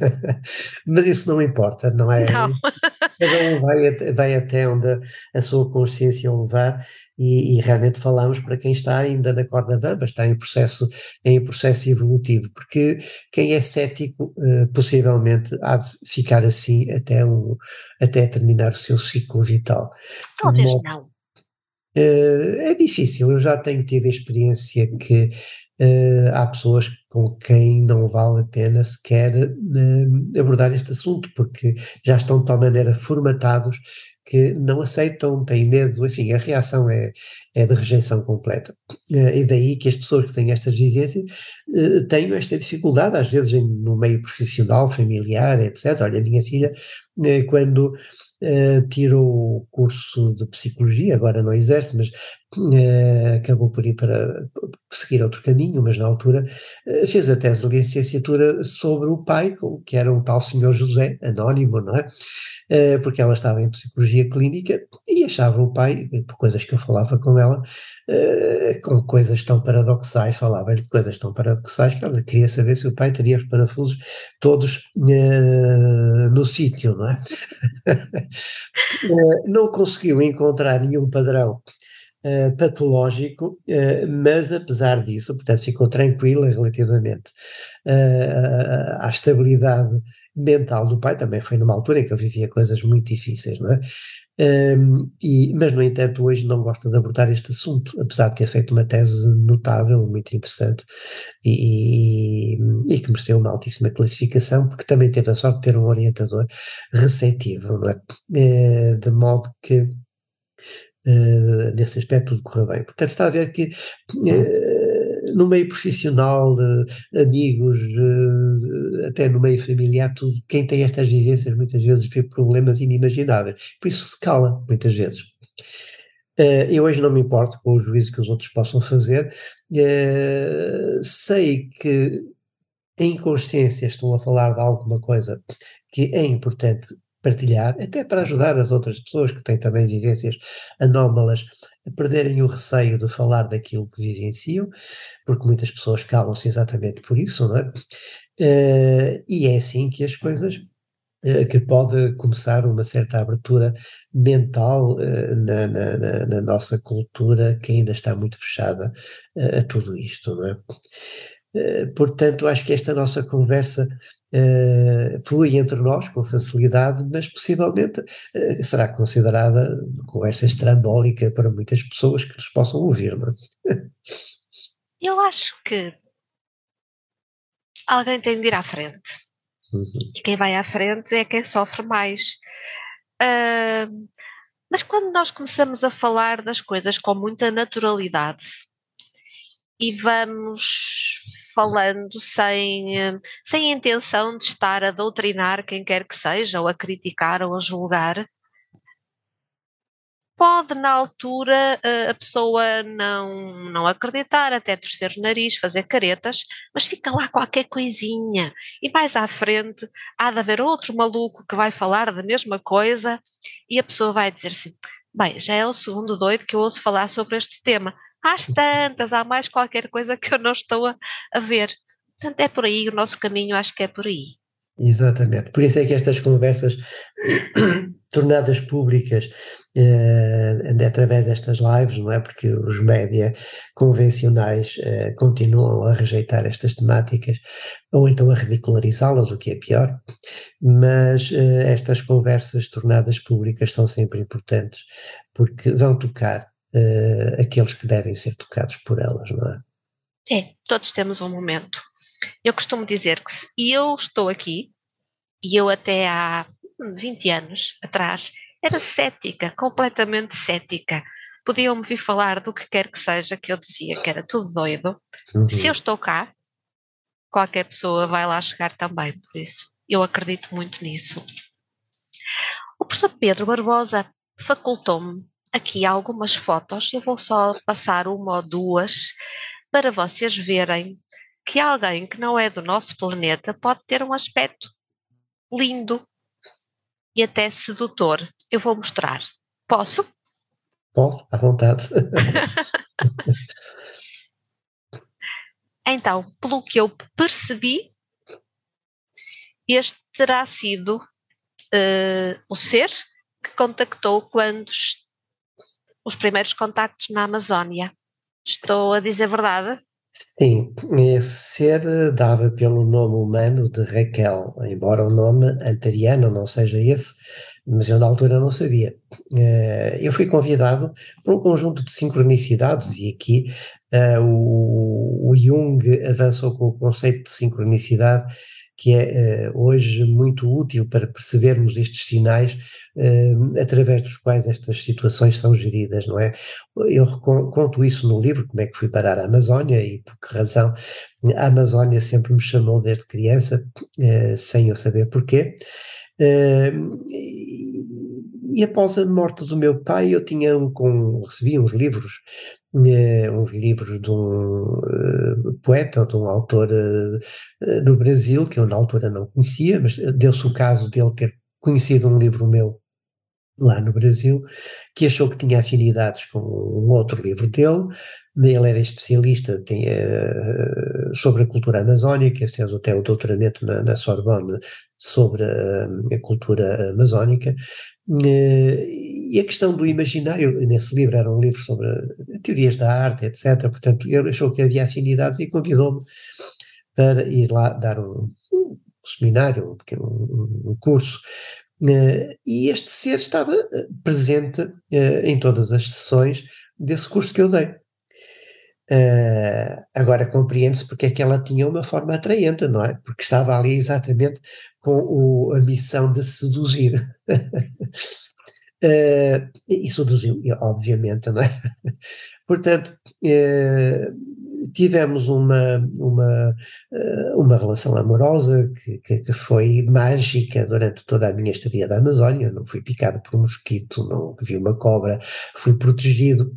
Mas isso não importa, não é? Não. Cada um vai até onde a sua consciência o levar, e realmente falamos para quem está ainda na corda bamba, está em processo evolutivo, porque quem é cético possivelmente há de ficar assim até terminar o seu ciclo vital. Talvez não. É difícil, eu já tenho tido a experiência que há pessoas com quem não vale a pena sequer abordar este assunto, porque já estão de tal maneira formatados que não aceitam, têm medo, enfim, a reação é de rejeição completa. E daí que as pessoas que têm estas vivências tenham esta dificuldade, às vezes no meio profissional, familiar, etc. Olha, a minha filha, quando tirou o curso de psicologia, agora não exerce, mas acabou por ir para seguir outro caminho, mas na altura fez a tese de licenciatura sobre o pai, que era um tal senhor José, anónimo, não é? Porque ela estava em psicologia clínica e achava o pai, por coisas que eu falava com ela, com coisas tão paradoxais, falava-lhe de coisas tão paradoxais que ela queria saber se o pai teria os parafusos todos no sítio, não é? Não conseguiu encontrar nenhum padrão patológico, mas apesar disso, portanto, ficou tranquila relativamente à estabilidade mental do pai. Também foi numa altura em que eu vivia coisas muito difíceis, não é? Mas, no entanto, hoje não gosto de abordar este assunto, apesar de ter feito uma tese notável, muito interessante, e que mereceu uma altíssima classificação, porque também teve a sorte de ter um orientador receptivo, não é? De modo que nesse aspecto tudo correu bem. Portanto, está a ver que no meio profissional, amigos, até no meio familiar, tudo, quem tem estas vivências muitas vezes vê problemas inimagináveis, por isso se cala muitas vezes. Eu hoje não me importo com o juízo que os outros possam fazer, sei que em consciência estou a falar de alguma coisa que é importante partilhar, até para ajudar as outras pessoas que têm também vivências anómalas a perderem o receio de falar daquilo que vivenciam, porque muitas pessoas calam-se exatamente por isso, não é? E é assim que as coisas, que pode começar uma certa abertura mental na nossa cultura, que ainda está muito fechada a tudo isto, não é? Portanto, acho que esta nossa conversa flui entre nós com facilidade, mas possivelmente será considerada conversa estrambólica para muitas pessoas que nos possam ouvir, não é? Eu acho que alguém tem de ir à frente. Uhum. E quem vai à frente é quem sofre mais. Mas quando nós começamos a falar das coisas com muita naturalidade e vamos falando sem intenção de estar a doutrinar quem quer que seja, ou a criticar ou a julgar, pode na altura a pessoa não acreditar, até torcer o nariz, fazer caretas, mas fica lá qualquer coisinha e mais à frente há de haver outro maluco que vai falar da mesma coisa e a pessoa vai dizer assim, bem, já é o segundo doido que eu ouço falar sobre este tema, às tantas, há mais qualquer coisa que eu não estou a ver. Portanto, é por aí, o nosso caminho acho que é por aí. Exatamente, por isso é que estas conversas tornadas públicas através destas lives, não é? Porque os média convencionais continuam a rejeitar estas temáticas ou então a ridicularizá-las, o que é pior, mas estas conversas tornadas públicas são sempre importantes porque vão tocar aqueles que devem ser tocados por elas, não é? É, todos temos um momento. Eu costumo dizer que se eu estou aqui, e eu até há 20 anos atrás era cética, completamente cética. Podiam-me vir falar do que quer que seja, que eu dizia que era tudo doido. Uhum. Se eu estou cá, qualquer pessoa vai lá chegar também, por isso eu acredito muito nisso. O professor Pedro Barbosa facultou-me aqui algumas fotos, eu vou só passar uma ou duas para vocês verem que alguém que não é do nosso planeta pode ter um aspecto lindo e até sedutor. Eu vou mostrar. Posso? Pode, à vontade. Então, pelo que eu percebi, este terá sido o ser que contactou quando os primeiros contactos na Amazónia. Estou a dizer verdade? Sim, esse ser dava pelo nome humano de Raquel, embora o nome antariano não seja esse, mas eu na altura não sabia. Eu fui convidado por um conjunto de sincronicidades e aqui o Jung avançou com o conceito de sincronicidade que é hoje muito útil para percebermos estes sinais através dos quais estas situações são geridas, não é? Eu conto isso no livro, como é que fui parar à Amazónia e por que razão a Amazónia sempre me chamou desde criança, sem eu saber porquê. E após a morte do meu pai eu recebi uns livros de um poeta ou de um autor do Brasil, que eu na altura não conhecia, mas deu-se o caso de ele ter conhecido um livro meu lá no Brasil, que achou que tinha afinidades com um outro livro dele. Ele era especialista sobre a cultura amazónica, fez até o doutoramento na Sorbonne sobre a cultura amazónica, e a questão do imaginário, nesse livro era um livro sobre teorias da arte, etc., portanto ele achou que havia afinidades e convidou-me para ir lá dar um seminário, um curso. E este ser estava presente em todas as sessões desse curso que eu dei. Agora compreende-se porque é que ela tinha uma forma atraente, não é? Porque estava ali exatamente com a missão de seduzir. E seduziu, obviamente, não é? Portanto, tivemos uma relação amorosa que foi mágica durante toda a minha estadia da Amazónia. Não fui picado por um mosquito, não vi uma cobra, fui protegido,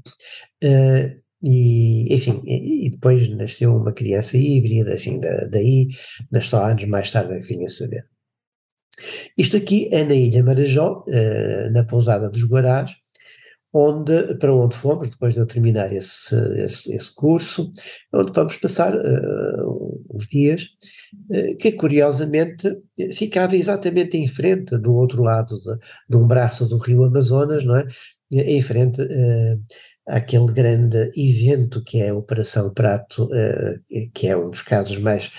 e enfim, e depois nasceu uma criança híbrida, assim, daí, mas só anos mais tarde é que vim a saber. Isto aqui é na Ilha Marajó, na pousada dos Guarás, para onde fomos, depois de eu terminar esse curso, onde vamos passar uns dias, que curiosamente ficava exatamente em frente, do outro lado de um braço do rio Amazonas, não é? Em frente àquele grande evento que é a Operação Prato, que é um dos casos mais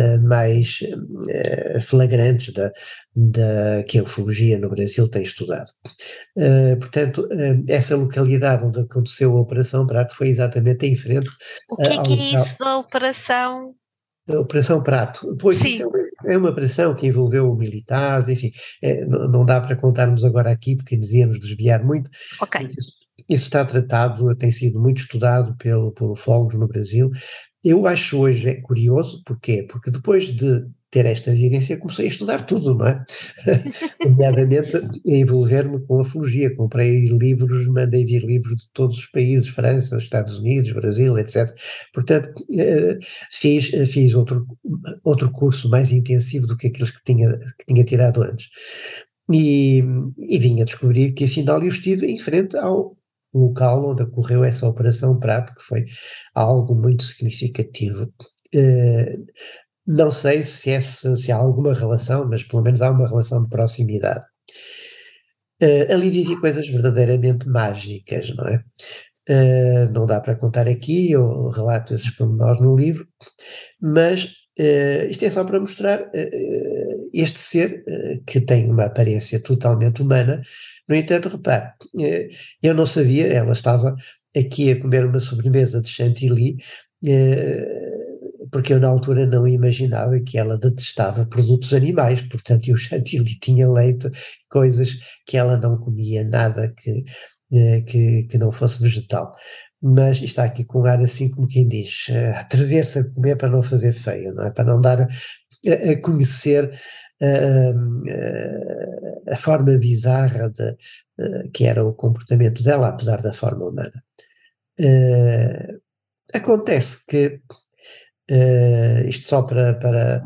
flagrantes que a ufologia no Brasil tem estudado. Portanto, essa localidade onde aconteceu a Operação Prato foi exatamente em frente O que ao é local. isso da Operação? A Operação Prato. Pois, Sim. isso é uma operação que envolveu militares, enfim, não dá para contarmos agora aqui porque nos íamos desviar muito, Ok. mas isso está tratado, tem sido muito estudado pelo ufólogos no Brasil. Eu acho hoje curioso, porquê? Porque depois de ter esta vivência comecei a estudar tudo, não é? Nomeadamente a envolver-me com a ufologia, comprei livros, mandei vir livros de todos os países, França, Estados Unidos, Brasil, etc. Portanto, fiz outro curso mais intensivo do que aqueles que tinha tirado antes. E vim a descobrir que afinal eu estive em frente ao local onde ocorreu essa Operação Prato, que foi algo muito significativo. Não sei se há alguma relação, mas pelo menos há uma relação de proximidade. Ali vivi coisas verdadeiramente mágicas, não é? Não dá para contar aqui, eu relato esses pormenores no livro, mas isto é só para mostrar este ser que tem uma aparência totalmente humana. No entanto, repare, eu não sabia, ela estava aqui a comer uma sobremesa de chantilly, porque eu na altura não imaginava que ela detestava produtos animais, portanto, o chantilly tinha leite, coisas que ela não comia, nada que não fosse vegetal. Mas está aqui com um ar assim como quem diz, atrever-se a comer para não fazer feio, não é? Para não dar a conhecer a forma bizarra que era o comportamento dela, apesar da forma humana. Acontece que, isto só para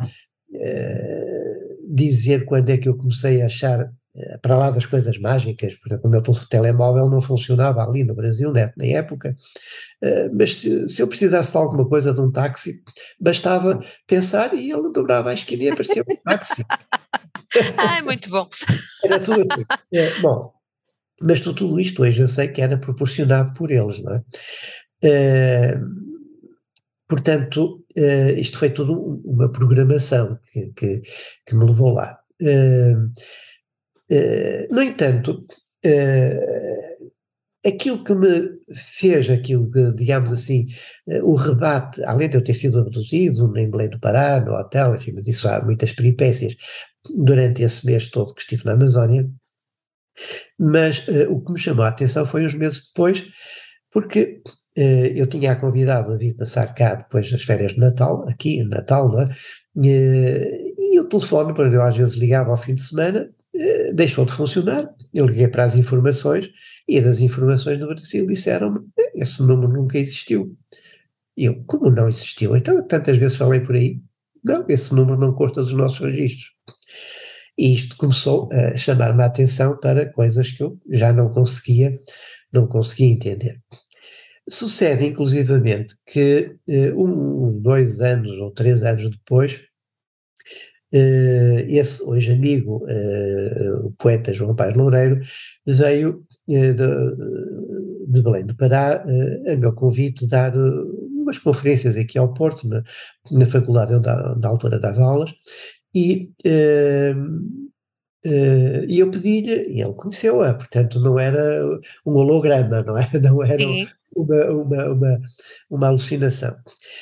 dizer quando é que eu comecei a achar, para lá das coisas mágicas, por exemplo, o meu telemóvel não funcionava ali no Brasil, na época, mas se eu precisasse de alguma coisa, de um táxi, bastava pensar e ele dobrava a esquina e aparecia um táxi. Ai, muito bom. Era tudo assim. Bom, mas tudo isto hoje eu sei que era proporcionado por eles, não é? Portanto, isto foi tudo uma programação que me levou lá. No entanto, aquilo que me fez, aquilo que, digamos assim, o rebate, além de eu ter sido abduzido em Belém do Pará, no hotel, enfim, mas isso há muitas peripécias durante esse mês todo que estive na Amazónia, mas o que me chamou a atenção foi uns meses depois, porque eu tinha convidado a vir passar cá depois das férias de Natal, aqui em Natal, não é? E o telefone, quando eu às vezes ligava ao fim de semana, deixou de funcionar. Eu liguei para as informações e das informações do Brasil disseram-me, esse número nunca existiu. E eu, como não existiu? Então tantas vezes falei por aí. Não, esse número não consta dos nossos registros. E isto começou a chamar-me a atenção para coisas que eu já não conseguia entender. Sucede, inclusivamente, que 2 anos ou 3 anos depois, esse hoje amigo, o poeta João Paes Loureiro, veio de Belém do Pará, a meu convite, dar umas conferências aqui ao Porto, na faculdade onde na altura dava aulas, e eu pedi-lhe, e ele conheceu-a, portanto não era um holograma, não é? Não era Sim, uma alucinação.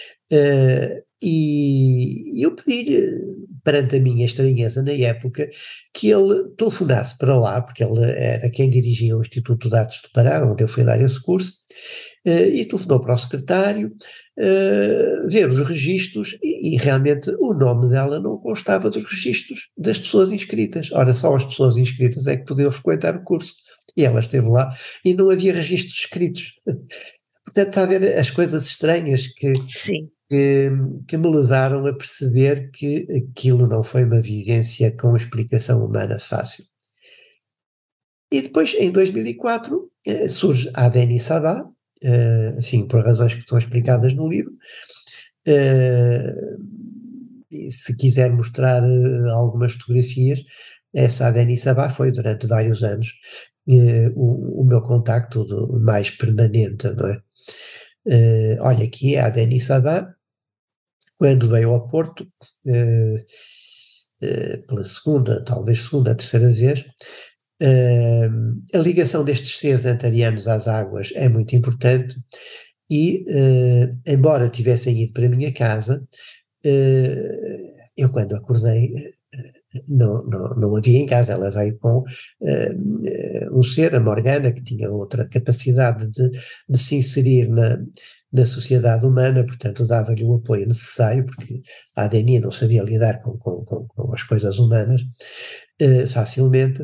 E eu pedi-lhe, perante a minha estranheza na época, que ele telefonasse para lá, porque ele era quem dirigia o Instituto de Artes do Pará, onde eu fui dar esse curso, e telefonou para o secretário, ver os registros, e realmente o nome dela não constava dos registros das pessoas inscritas. Ora, só as pessoas inscritas é que podiam frequentar o curso, e ela esteve lá e não havia registros escritos. Portanto, está a ver as coisas estranhas sim. que me levaram a perceber que aquilo não foi uma vivência com explicação humana fácil. E depois, em 2004, surge a Denis Sabat, assim, por razões que estão explicadas no livro. E se quiser mostrar algumas fotografias, essa Denis Sabat foi durante vários anos o meu contacto mais permanente, não é? Olha, aqui é a Denis Sabat, quando veio ao Porto, pela segunda, terceira vez. A ligação destes seres antarianos às águas é muito importante e, embora tivessem ido para a minha casa, eu quando acordei não havia em casa. Ela veio com um ser, a Morgana, que tinha outra capacidade de se inserir na sociedade humana, portanto dava-lhe o apoio necessário, porque a Adenia não sabia lidar com as coisas humanas facilmente.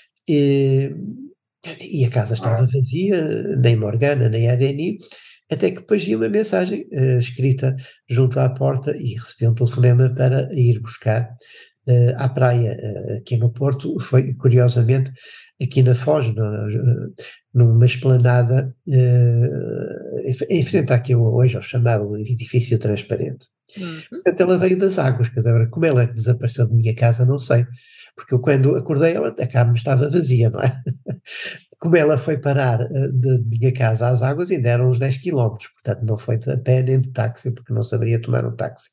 E a casa estava vazia, nem Morgana, nem Adeni, até que depois vi uma mensagem escrita junto à porta e recebi um telefonema para ir buscar à praia, aqui no Porto. Foi, curiosamente, aqui na Foz, numa esplanada, em frente àquilo hoje ao chamado edifício transparente. Portanto, ela veio das águas, agora, como ela desapareceu de minha casa, não sei, porque eu quando acordei a cama estava vazia, não é? Como ela foi parar de minha casa às águas, ainda eram uns 10 quilómetros, portanto não foi de pé nem de táxi, porque não saberia tomar um táxi.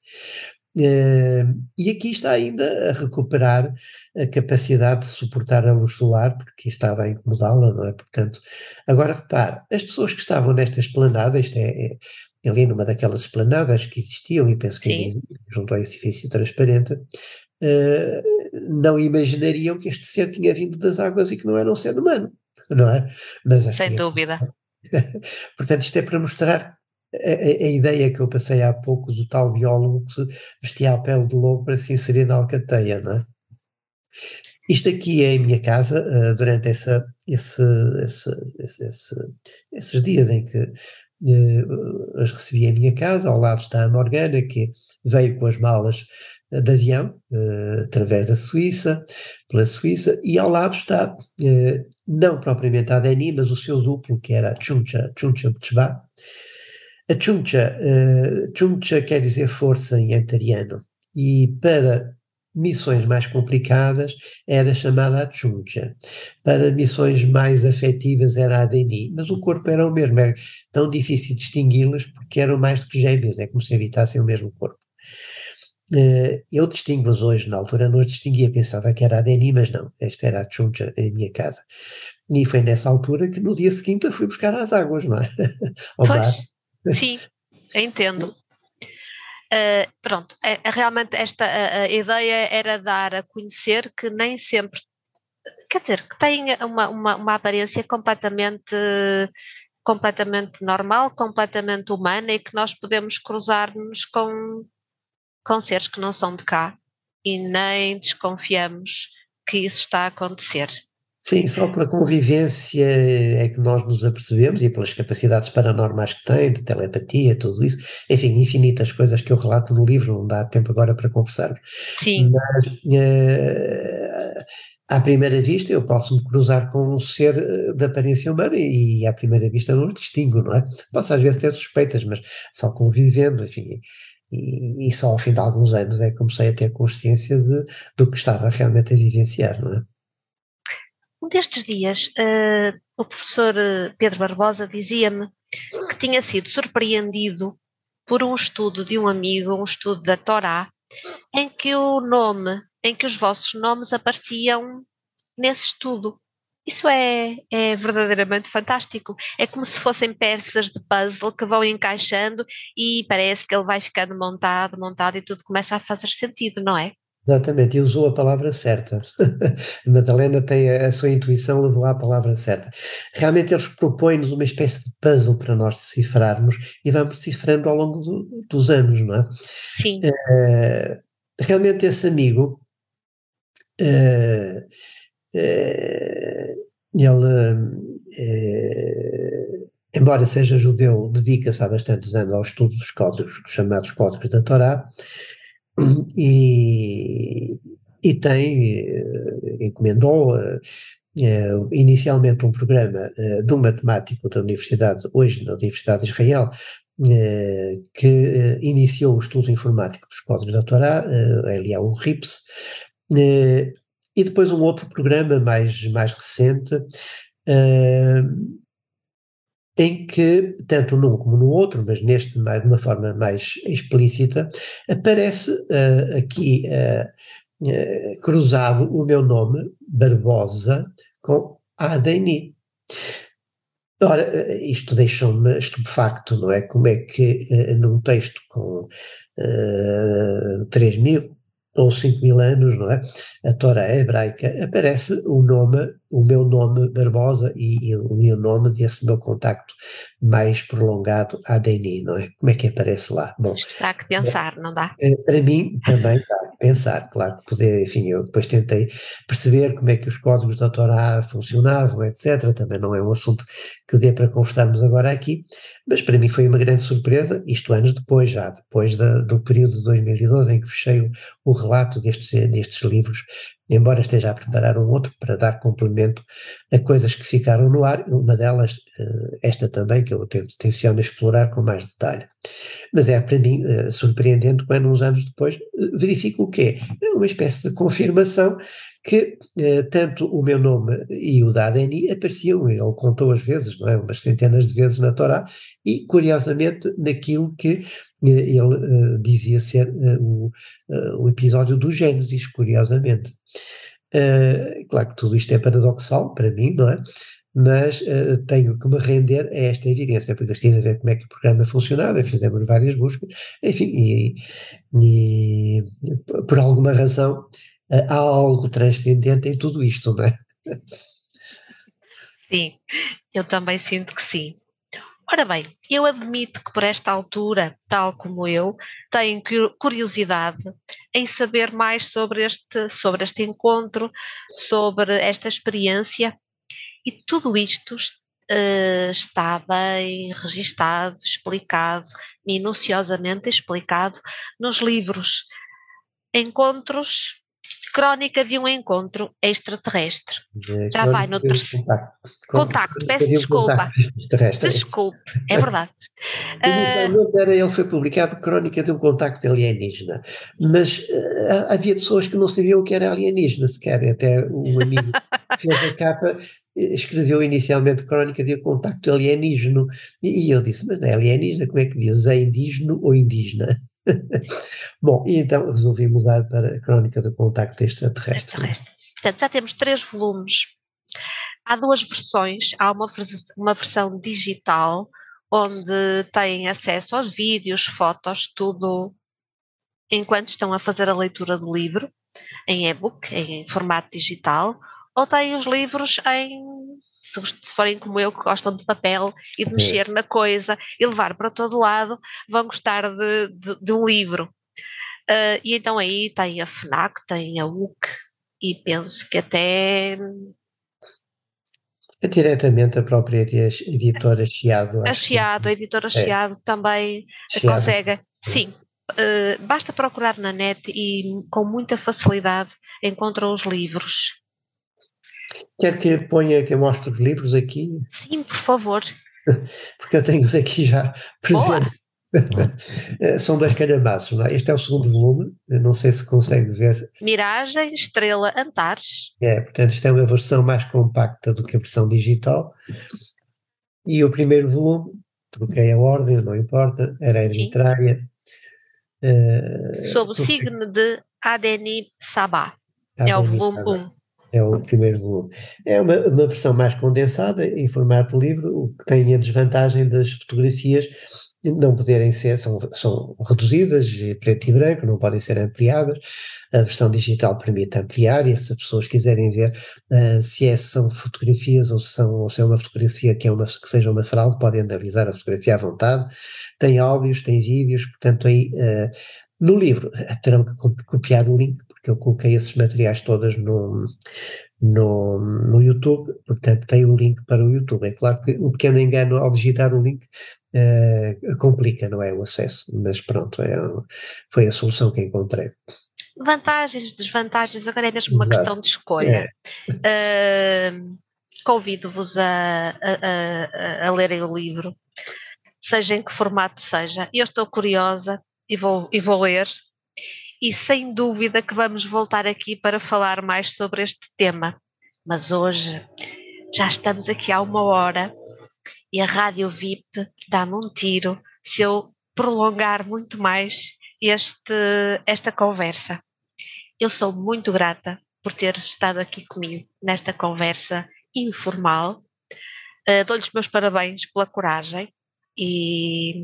E aqui está ainda a recuperar a capacidade de suportar a luz solar, porque estava a incomodá-la, não é? Portanto, agora repare, as pessoas que estavam nesta esplanada, isto é ali numa daquelas esplanadas que existiam, e penso que ainda existe, junto ao edifício transparente, não imaginariam que este ser tinha vindo das águas e que não era um ser humano, não é? Mas assim, Sem dúvida. Portanto, isto é para mostrar a ideia que eu passei há pouco do tal biólogo que vestia a pele de lobo para se inserir na alcateia, não é? Isto aqui é em minha casa, durante esses dias em que as recebi em minha casa. Ao lado está a Morgana, que veio com as malas de avião, através da Suíça, pela Suíça, e ao lado está, não propriamente a Deni, mas o seu duplo, que era a Chuncha Bchba. A Chuncha quer dizer força em antariano, e para missões mais complicadas era chamada a Chuncha, para missões mais afetivas era a Deni, mas o corpo era o mesmo, era tão difícil distingui-las porque eram mais do que gêmeas, é como se habitassem o mesmo corpo. Eu distingo-as hoje, na altura não as distinguia, pensava que era a Deni, mas não, esta era a Chuncha em minha casa. E foi nessa altura que no dia seguinte eu fui buscar às águas, não é? Ao bar. Sim, entendo. Pronto, realmente a ideia era dar a conhecer que nem sempre, quer dizer, que tem uma aparência completamente normal, completamente humana, e que nós podemos cruzar-nos com seres que não são de cá e nem desconfiamos que isso está a acontecer. Sim, só pela convivência é que nós nos apercebemos, e pelas capacidades paranormais que tem, de telepatia, tudo isso, enfim, infinitas coisas que eu relato no livro, não dá tempo agora para conversar. Sim. Mas À primeira vista eu posso me cruzar com um ser de aparência humana e à primeira vista não os distingo, não é? Posso às vezes ter suspeitas, mas só convivendo, enfim, e só ao fim de alguns anos é que comecei a ter consciência do que estava realmente a vivenciar, não é? Um destes dias, o professor Pedro Barbosa dizia-me que tinha sido surpreendido por um estudo de um amigo, um estudo da Torá, em que os vossos nomes apareciam nesse estudo. Isso é verdadeiramente fantástico. É como se fossem peças de puzzle que vão encaixando e parece que ele vai ficando montado, montado e tudo começa a fazer sentido, não é? Exatamente, e usou a palavra certa. A Madalena tem a sua intuição, levou à palavra certa. Realmente eles propõem-nos uma espécie de puzzle para nós decifrarmos e vamos decifrando ao longo dos anos, não é? Sim, Realmente esse amigo, eh, eh, embora seja judeu, dedica-se há bastantes anos ao estudo dos códigos, dos chamados códigos da Torá, e, e encomendou inicialmente um programa de um matemático da universidade, hoje na Universidade de Israel, que iniciou o estudo informático dos códigos da Torá, Eliyahu Rips, e depois um outro programa mais recente, em que, tanto num como no outro, mas neste de uma forma mais explícita, aparece aqui cruzado o meu nome, Barbosa, com ADNI. Ora, isto deixou-me estupefacto, não é? Como é que num texto com 3.000 ou 5.000 anos, não é? A Torá hebraica, aparece o meu nome Barbosa e o meu nome desse meu contacto mais prolongado, ADNI, não é? Como é que aparece lá? Bom, isto dá que pensar, não dá? para mim também dá a pensar, claro que poder, enfim, eu depois tentei perceber como é que os códigos da Torá funcionavam, etc. Também não é um assunto que dê para conversarmos agora aqui, mas para mim foi uma grande surpresa, isto anos depois, já depois do período de 2012 em que fechei o relato destes livros, embora esteja a preparar um outro para dar complemento a coisas que ficaram no ar, uma delas, esta também, que eu tenciono explorar com mais detalhe. Mas é para mim surpreendente quando uns anos depois verifico o quê? É uma espécie de confirmação que tanto o meu nome e o da ADNI apareciam, ele contou as vezes, não é? Umas centenas de vezes na Torá, e curiosamente naquilo que ele dizia ser o episódio do Gênesis, curiosamente. Claro que tudo isto é paradoxal para mim, não é? Mas tenho que me render a esta evidência, porque eu estive a ver como é que o programa funcionava, fizemos várias buscas, enfim, e por alguma razão há algo transcendente em tudo isto, não é? Sim, eu também sinto que sim. Ora bem, eu admito que por esta altura, tal como eu, tenho curiosidade em saber mais sobre este encontro, sobre esta experiência, e tudo isto está bem registado, explicado, minuciosamente explicado nos livros Encontros, Crónica de um Encontro Extraterrestre. Já vai Crónica no de um terceiro. contacto. Contacto, Crónica peço de um desculpa. contacto terrestre. Desculpe, é verdade. Inicialmente ele foi publicado Crónica de um Contacto Alienígena, mas havia pessoas que não sabiam o que era alienígena sequer, até um amigo que fez a capa escreveu inicialmente Crónica de um Contacto Alienígeno, e eu disse, mas não é alienígena, como é que diz? É indígeno ou indígena? Bom, e então resolvi mudar para Crónica do Contacto Extraterrestre. Portanto, já temos 3 volumes. Há 2 versões, há uma versão digital, onde têm acesso aos vídeos, fotos, tudo, enquanto estão a fazer a leitura do livro, em e-book, em formato digital, ou têm os livros se forem como eu, que gostam de papel e de mexer na coisa e levar para todo lado, vão gostar de um livro. E então aí tem a FNAC, tem a UC, e penso que até Diretamente a própria editora Chiado, a acho que Chiado, a editora é, Chiado também Chiado. consegue, sim, basta procurar na net e com muita facilidade encontram os livros. Quer que ponha, que eu mostre os livros aqui? Sim, por favor. Porque eu tenho-os aqui já Boa! presentes. São 2 calhamaços, não é? Este é o segundo volume, eu não sei se consegue ver. Miragem, Estrela, Antares. Portanto, isto é uma versão mais compacta do que a versão digital. E o primeiro volume, troquei a ordem, não importa, era Sim. arbitrária. Sob o signo de Adeni Sabah. É o volume 1. É o primeiro volume. É uma versão mais condensada, em formato livre, o que tem a desvantagem das fotografias não poderem ser, são reduzidas, preto e branco, não podem ser ampliadas. A versão digital permite ampliar, e se as pessoas quiserem ver são fotografias ou se é uma fotografia que seja uma fraude, podem analisar a fotografia à vontade. Tem áudios, tem vídeos, portanto aí no livro terão que copiar o link, porque eu coloquei esses materiais todos no YouTube, portanto tem um link para o YouTube. É claro que o pequeno engano ao digitar o link complica, não é, o acesso, mas pronto, foi a solução que encontrei. Vantagens, desvantagens, agora é mesmo uma Exato. questão de escolha. Convido-vos a lerem o livro, seja em que formato seja. Eu estou curiosa e vou ler, e sem dúvida que vamos voltar aqui para falar mais sobre este tema. Mas hoje já estamos aqui há 1 hora e a Rádio VIP dá-me um tiro se eu prolongar muito mais esta conversa. Eu sou muito grata por ter estado aqui comigo nesta conversa informal. Dou-lhes meus parabéns pela coragem e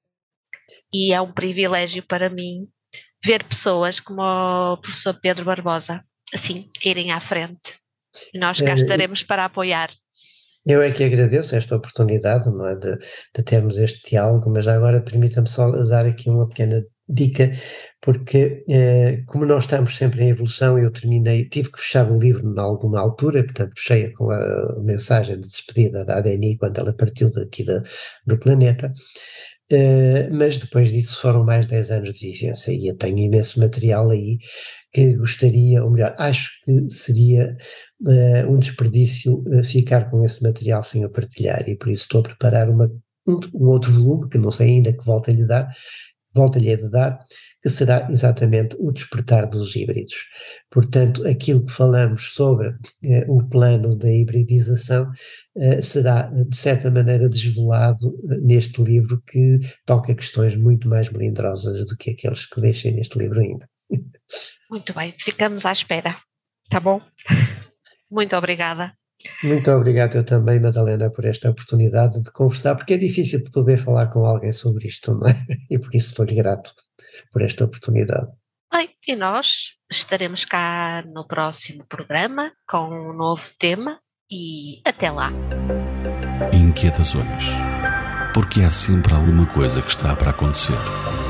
é um privilégio para mim ver pessoas como o professor Pedro Barbosa assim irem à frente, e nós cá estaremos para apoiar. Eu é que agradeço esta oportunidade, não é, de termos este diálogo, mas agora permita-me só dar aqui uma pequena dica, porque como nós estamos sempre em evolução, eu tive que fechar o livro em alguma altura, portanto fechei com a mensagem de despedida da ADNI quando ela partiu daqui do planeta, mas depois disso foram mais 10 anos de vivência e eu tenho imenso material aí que gostaria, ou melhor, acho que seria um desperdício ficar com esse material sem o partilhar, e por isso estou a preparar um outro volume, que não sei ainda que volta-lhe a dar, que será exatamente o despertar dos híbridos. Portanto, aquilo que falamos sobre o plano da hibridização será, de certa maneira, desvelado neste livro, que toca questões muito mais melindrosas do que aqueles que deixem neste livro ainda. Muito bem, ficamos à espera, tá bom? Muito obrigada. Muito obrigado eu também, Madalena, por esta oportunidade de conversar, porque é difícil de poder falar com alguém sobre isto, não é? E por isso estou-lhe grato por esta oportunidade. Bem, e nós estaremos cá no próximo programa com um novo tema, e até lá. Inquietações. Porque há sempre alguma coisa que está para acontecer.